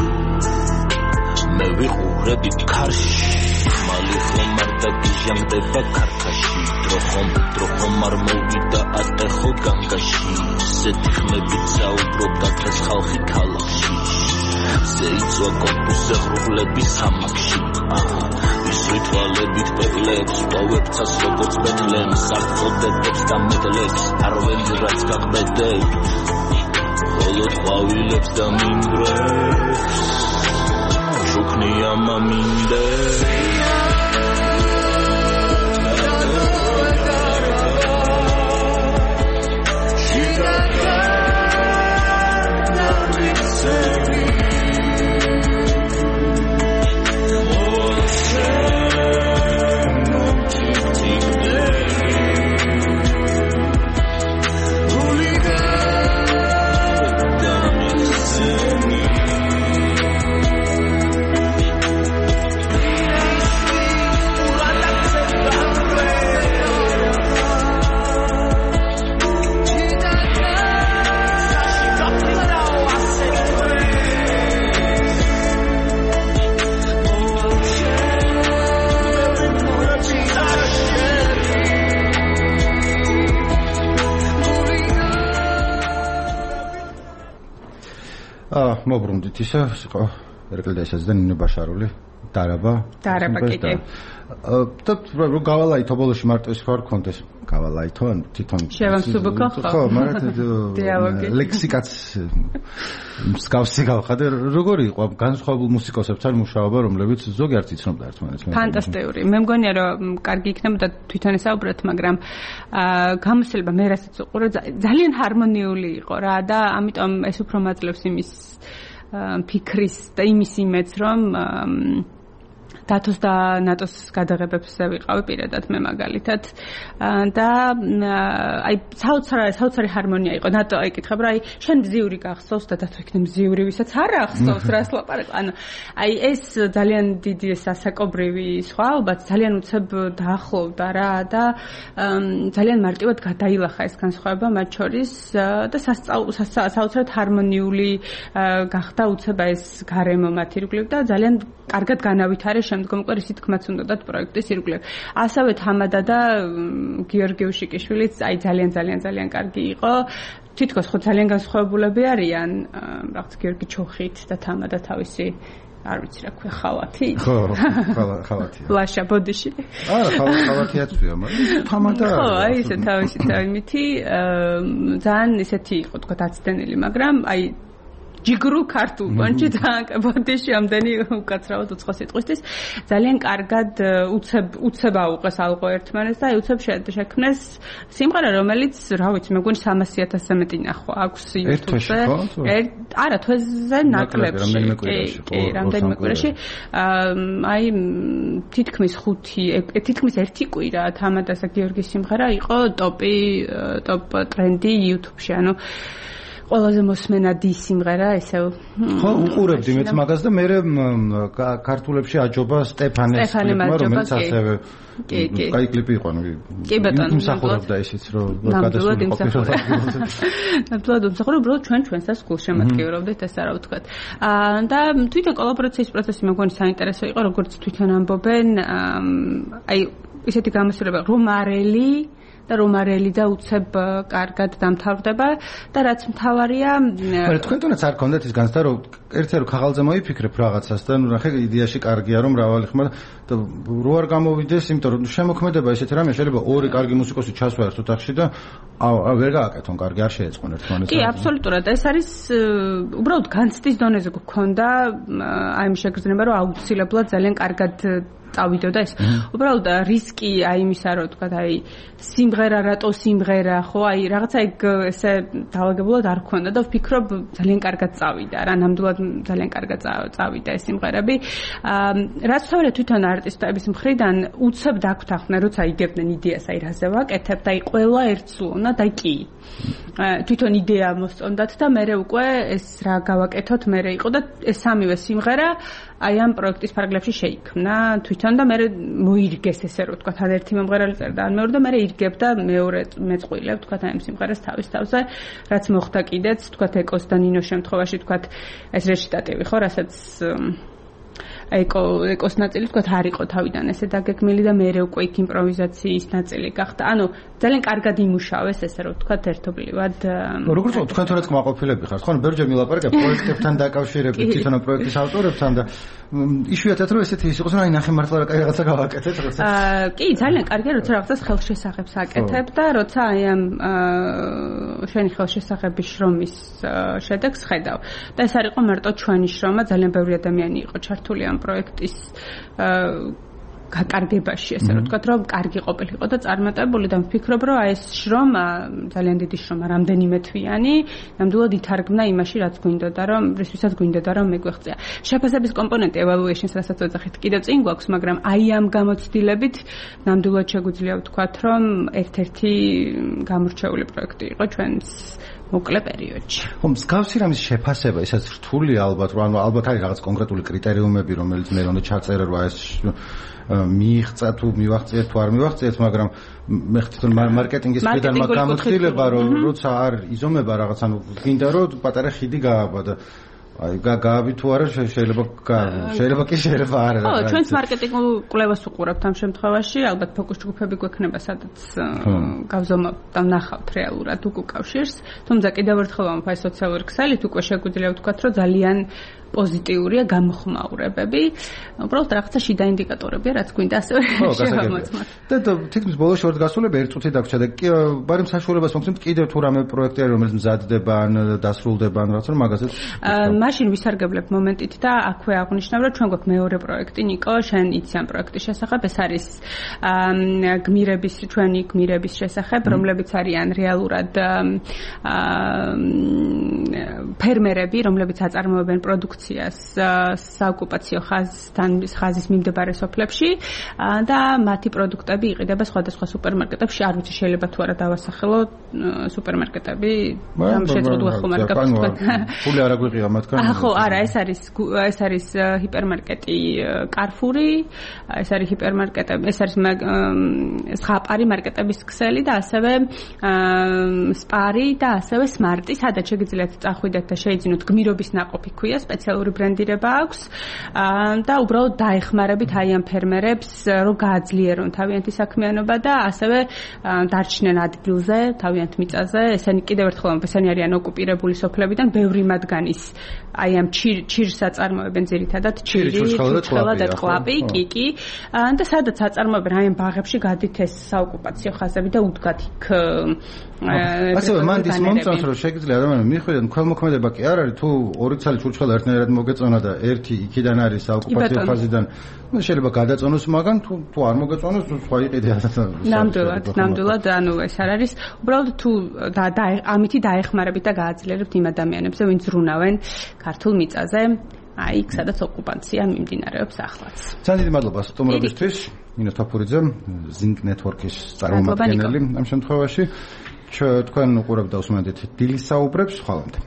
მე ვიყურები ქარში მალი ხომ არ დაგიჟანგდება ქარქაში დროხომ დროხომ არ მოვიდა ატეხო განგაში ზეთი ხმებით საუბრობდა დღეს ხალხი ქალაქში ზეიცვა კორპუსზე ღრუბლები სამაგში ვითვალებით პეკლებს პოვებცას როგორც ბეთლემს არწოდებს და მეტლებს არ ველი რაც გაგბედებ ხოლო ყვავილებს და მინდვრებს შუქნია მამინდებს მობრუნდით ისე იყო ერეკლე ესეც და ნინო ბაშარული დარაბა დარაბა კიდე და რო გავალაითო ბოლოში მარტო ის ხარ კონდეს გავალაითო ან თვითონ შევამსუბუქო ხო მაგრამ ლექსიკაც მსგავსი გავხადე როგორი იყო განსხვავებულ მუსიკოსებთან მუშაობა რომლებიც ზოგიერთი იცნობდა ერთმანეთს ფანტასტიკური მე მგონია რომ კარგი იქნებოდა თვითონ ესაუბროთ მაგრამ გამოსილება მე რასაც უყურე ძალიან ჰარმონიული იყო რა და ამიტომ ეს უფრო მაძლევს იმის ფიქრის და იმის იმედს რომ დათოს და ნატოს გადაღებებზე ვიყავი პირადად მე მაგალითად და აი საოცარი საოცარი ჰარმონია იყო ნატო ეკითხებ რა აი შენ მზიური გახსოვს და დათო იქნება მზიური ვისაც არ ახსოვს რას ლაპარაკ ანუ აი ეს ძალიან დიდი სასაკობრივი სხვაობაც ძალიან უცებ დაახლოვდა რა და ძალიან მარტივად გადაილახა ეს განსხვავება მათ შორის და საოცრად ჰარმონიული გახდა უცებ ეს გარემო მათ ირგვლივ და ძალიან კარგად განავითარეს შემდგომ უკვე რისი თქმაც უნდათ პროექტის ირგვლივ. ასევე თამადა და გიორგი უშიკიშვილიც აი ძალიან ძალიან ძალიან კარგი იყო. თითქოს ხო ძალიან განსხვავებულები არიან, რაღაც გიორგი ჩოხით და თამადა თავისი არ ვიცი რა ქვია ხავათი. ხო, ხავათი. ლაშა ბოდიში. არა, ხავათიაც ვია, მაგრამ თამადა. ხო, აი ესე თავისი თავიმითი ძალიან ისეთი იყო თქო დაცდენილი, მაგრამ აი ჯიგრუ ქართულ პონჩი და ბოდიში ამდენი უკაცრავად უცხო სიტყვისთვის ძალიან კარგად უცებ უცებ აუყეს ალყო ერთმანეთს და აი უცებ შექმნეს სიმღერა რომელიც რა ვიცი მე მგონი სამასი ათასზე მეტი ნახვა აქვს YouTube-ზე არა თვეზე ნაკლებში კი რამდენიმე კვირაში აი თითქმის ხუთი თითქმის ერთი კვირა თამადასა გიორგის სიმღერა იყო ტოპი ტოპ ტრენდი YouTube-ში ანუ ყველაზე მოსმენადი სიმღერა ესეო ხო უყურებდი მეც მაგას და მე ქართულებში აჯობა სტეფანეს კლიპმა რომელიც ასევე კი კი კაი კლიპი იყო ანუ კი ბატონო იმსახურებდა ისიც რომ გადასული ყოფილა ნამდვილად უმსახურებ უბრალოდ ჩვენ ჩვენსას გულ შემატკივრობდით ეს არა ვთქვათ და თვითონ კოლაბორაციის პროცესი მე მგონი საინტერესო იყო როგორც თვითონ ამბობენ აი ისეთი გამოსვლება რომ არელი და რომარელი და უცებ კარგად დამთავრდება და რაც მთავარია მაგრამ თქვენთანაც არ გქონდათ ის განცდა რომ ერთად რომ ხაღალზე მოიფიქრებ რაღაცას და ნუ ნახე იდეაში კარგია რომ მრავალი ხმა და რო არ გამოვიდეს იმიტომ რომ შემოქმედება ესეთი რამე შეიძლება ორი კარგი მუსიკოსი ჩასვა ერთ ოთახში და ვერ გააკეთონ კარგი არ შეეწყონ ერთმანეთს კი აბსოლუტურად ეს არის უბრალოდ განცდის დონეზე გქონდა აი იმ შეგრძნება რომ აუცილებლად ძალიან კარგად წავიდოდა ეს უბრალოდ რისკი აი იმისა რომ თქვა აი სიმღერა რატო სიმღერა ხო აი რაღაცა ეგ ესე დაალაგებულად არ ქონდა და ვფიქრობ ძალიან კარგად წავიდა რა ნამდვილად ძალიან კარგად წავიდა ეს სიმღერები რაც თავი თვითონ არტისტების მხრიდან უცებ დაგვთანხმდნენ როცა იგებდნენ იდეას აი რაზე ვაკეთებ და აი ყველა ერთსულონა და კი თვითონ იდეა მოსწონდათ და მე უკვე ეს რა გავაკეთოთ მე იყო და ეს სამივე სიმღერა აი ამ პროექტის ფარგლებში შეიქმნა თვითონ და მე მოირგეს ესე რომ თქვა თან ერთი მომღერალი წერდა ან მეორე და მე ირგებდა მეორე მეწყვილებ თქვა ამ სიმღერას თავის თავზე რაც მოხდა კიდეც თქვა ეკოს და ნინოს შემთხვევაში თქვა ეს რეჩიტატივი ხო რასაც ეკო ეკოს ნაწილი თქვა არ იყო თავიდან ესე დაგეგმილი და მე უკვე იქ იმპროვიზაციის ნაწილი გახდა ანუ ძალიან კარგად იმუშავეს ესე რომ თქვა ერთობლივად როგორც თქვენ თორეც კმაყოფილები ხართ ხო ბერჯერ მილაპარაკებ პროექტებთან დაკავშირებით თვითონ პროექტის ავტორებთან და იშვიათად რომ ესეთი ის იყოს რომ აი ნახე მართლა რა რაღაცა გავაკეთეთ როცა კი ძალიან კარგია როცა რაღაცას ხელშესახებს აკეთებ და როცა აი ამ შენი ხელშესახების შრომის შედეგს ხედავ და ეს არ იყო მარტო ჩვენი შრომა ძალიან ბევრი ადამიანი იყო ჩართული ამ პროექტის გაკარგებაში ესე რომ ვთქვათ რომ კარგი ყოფილიყო და წარმატებული და ვფიქრობ რომ აი ეს შრომა ძალიან დიდი შრომა რამდენიმე თვიანი ნამდვილად ითარგმნა იმაში რაც გვინდოდა რომ რისთვისაც გვინდოდა რომ მეგვეღწია შეფასების კომპონენტი evaluation-ს რასაც ვეძახით კიდევ წინ გვაქვს მაგრამ აი ამ გამოცდილებით ნამდვილად შეგვიძლია ვთქვათ რომ ერთ-ერთი გამორჩეული პროექტი იყო ჩვენს მოკლე პერიოდში. ხომ მსგავსი რამის შეფასება, ისაც რთულია ალბათ, რომ ანუ ალბათ არის რაღაც კონკრეტული კრიტერიუმები, რომელიც მე უნდა ჩაწერე, რომ ეს მიიღწა თუ მივაღწიეთ თუ არ მივაღწიეთ, მაგრამ მე ხთითონ მარკეტინგის მხრიდან მაგ გამოცდილება, რომ როცა არ იზომება რაღაც, ანუ გინდა რომ პატარა ხიდი გააბა და აი გაავი თუ არა შეიძლება შეიძლება კი შეიძლება არა ხო ჩვენს მარკეტინგულ კვლევას უყურებთ ამ შემთხვევაში ალბათ ფოკუს ჯგუფები გვექნება სადაც გავზომავთ და ვნახავთ რეალურად უკავშირს თუმცა კიდევ ერთხელ ვამბობ აი სოციალური ქსელით უკვე შეგვიძლია ვთქვათ რომ ძალიან პოზიტიურია გამოხმაურებები უბრალოდ რაღაცა შიდა ინდიკატორებია რაც გვინდა ასევე შევამოწმოთ და თითქმის ბოლოს შორტ გასულები ერთ წუთი დაგვრჩა და ბარემ საშუალებას მოგცემთ კიდევ თუ რამე პროექტი არის რომელიც მზადდება ან დასრულდება ან რაღაც რომ მაგაზეც მაშინ ვისარგებლებ მომენტით და აქვე აღნიშნავ რომ ჩვენ გვაქვს მეორე პროექტი ნიკო შენ იცი ამ პროექტის შესახებ ეს არის გმირების ჩვენი გმირების შესახებ რომლებიც არიან რეალურად ფერმერები რომლებიც აწარმოებენ პროდუქციას პროდუქციას საოკუპაციო ხაზთან ხაზის მიმდებარე სოფლებში და მათი პროდუქტები იყიდება სხვადასხვა სუპერმარკეტებში. არ ვიცი შეიძლება თუ არა დავასახელო სუპერმარკეტები ამ შეწყვეტილ ხომარკებს. ფული არ აგვიღია მათგან? ხო, არა, ეს არის ეს არის ჰიპერმარკეტი კარფური, ეს არის ჰიპერმარკეტები, ეს არის ზღაპარი მარკეტების ქსელი და ასევე სპარი და ასევე სმარტი, სადაც შეგიძლიათ წახვიდეთ და შეიძინოთ გმირობის ნაყოფი ქვია, სპეციალური ბრენდირება აქვს და უბრალოდ დაეხმარებით აი ამ ფერმერებს, რომ გააძლიერონ თავიანთი საქმიანობა და ასევე დარჩნენ ადგილზე, თავიანთ მიწაზე. ესენი კიდევ ერთხელ ესენი არიან ოკუპირებული სოფლებიდან, ბევრი მათგანის აი ამ ჩირს აწარმოებენ ძირითადად ჩირი, ჩურჩხელა და ტყლაპი, კიკი და სადაც აწარმოებენ აი ამ ბაღებში გადით ეს საოკუპაციო ხაზები და უდგათ იქ ასევე მანდის მომწონს რომ შეგიძლია ადამიანები მიხვიდეთ ქველმოქმედება კი არ არის თუ ორი ცალი ჩურჩხელა ერთნაირად მოგეწონა და ერთი იქიდან არის საოკუპაციო ხაზიდან ну შეიძლება გადაწონოს მაგან თუ თუ არ მოგეწონოს თუ სხვა იყიდე ნამდვილად ნამდვილად ანუ ეს არ არის უბრალოდ თუ ამითი დაეხმარებით და გააძლიერებთ იმ ადამიანებს ვინც ზრუნავენ ქართულ მიწაზე აი იქ სადაც ოკუპაცია მიმდინარეობს ახლაც. ძალიან დიდი მადლობა სტუმრობისთვის. ნინო თაფურიძე, Zinc Network-ის წარმომადგენელი ამ შემთხვევაში. თქვენ უყურებთ და უსმენთ დილის საუბრებს, ხვალამდე.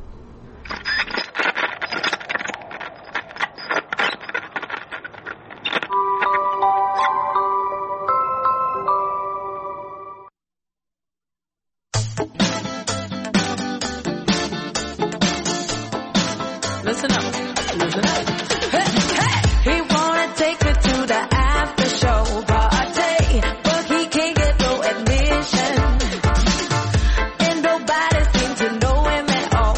Listen up, listen up. Hey, hey. He wanna take me to the after show party, but he can't get no admission. And nobody seems to know him at all.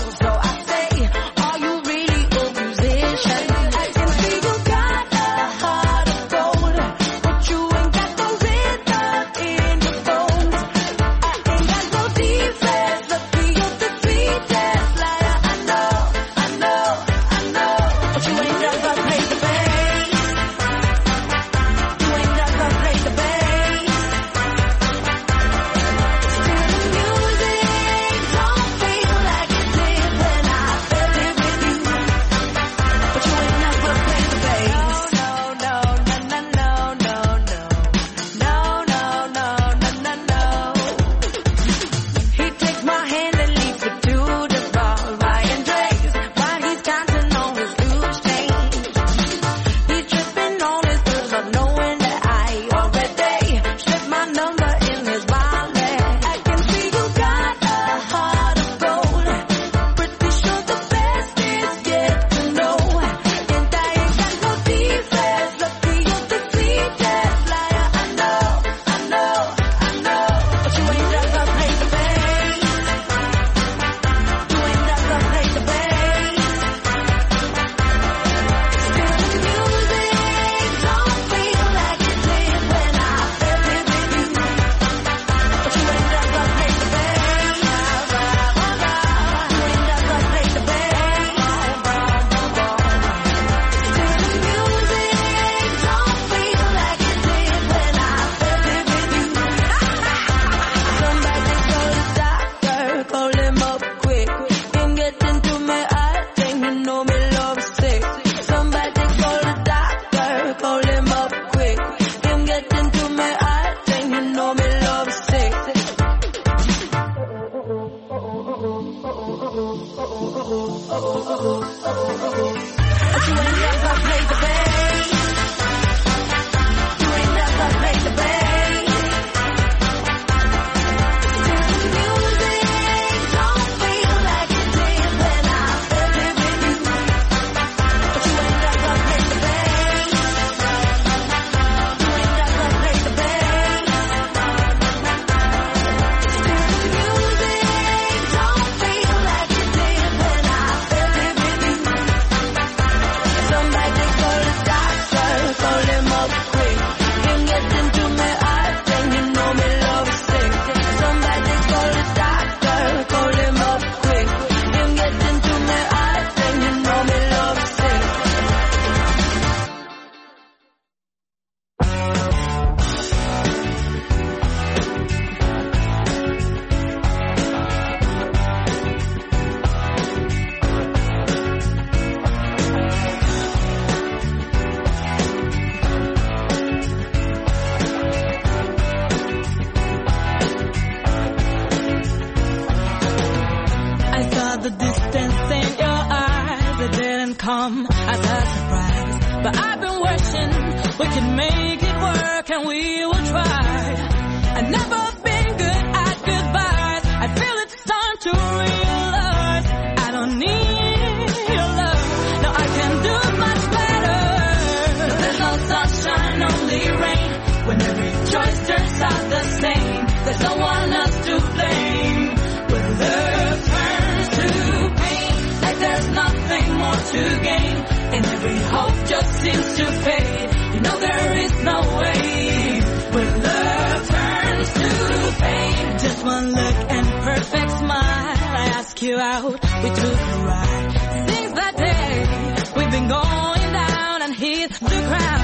but I've been wishing we can make it work and we will try. I've never been good at goodbyes. I feel it's time to realize I don't need your love. No, I can do much better. No, there's no sunshine, only rain. When every choice turns out the same, there's no one else to blame. When love turns to pain, like there's nothing more to gain, and every hope just seems to fade. You know there is no way. When love turns to pain, just one look and perfect smile. I ask you out, we took a ride. Since that day, we've been going down and hit the ground.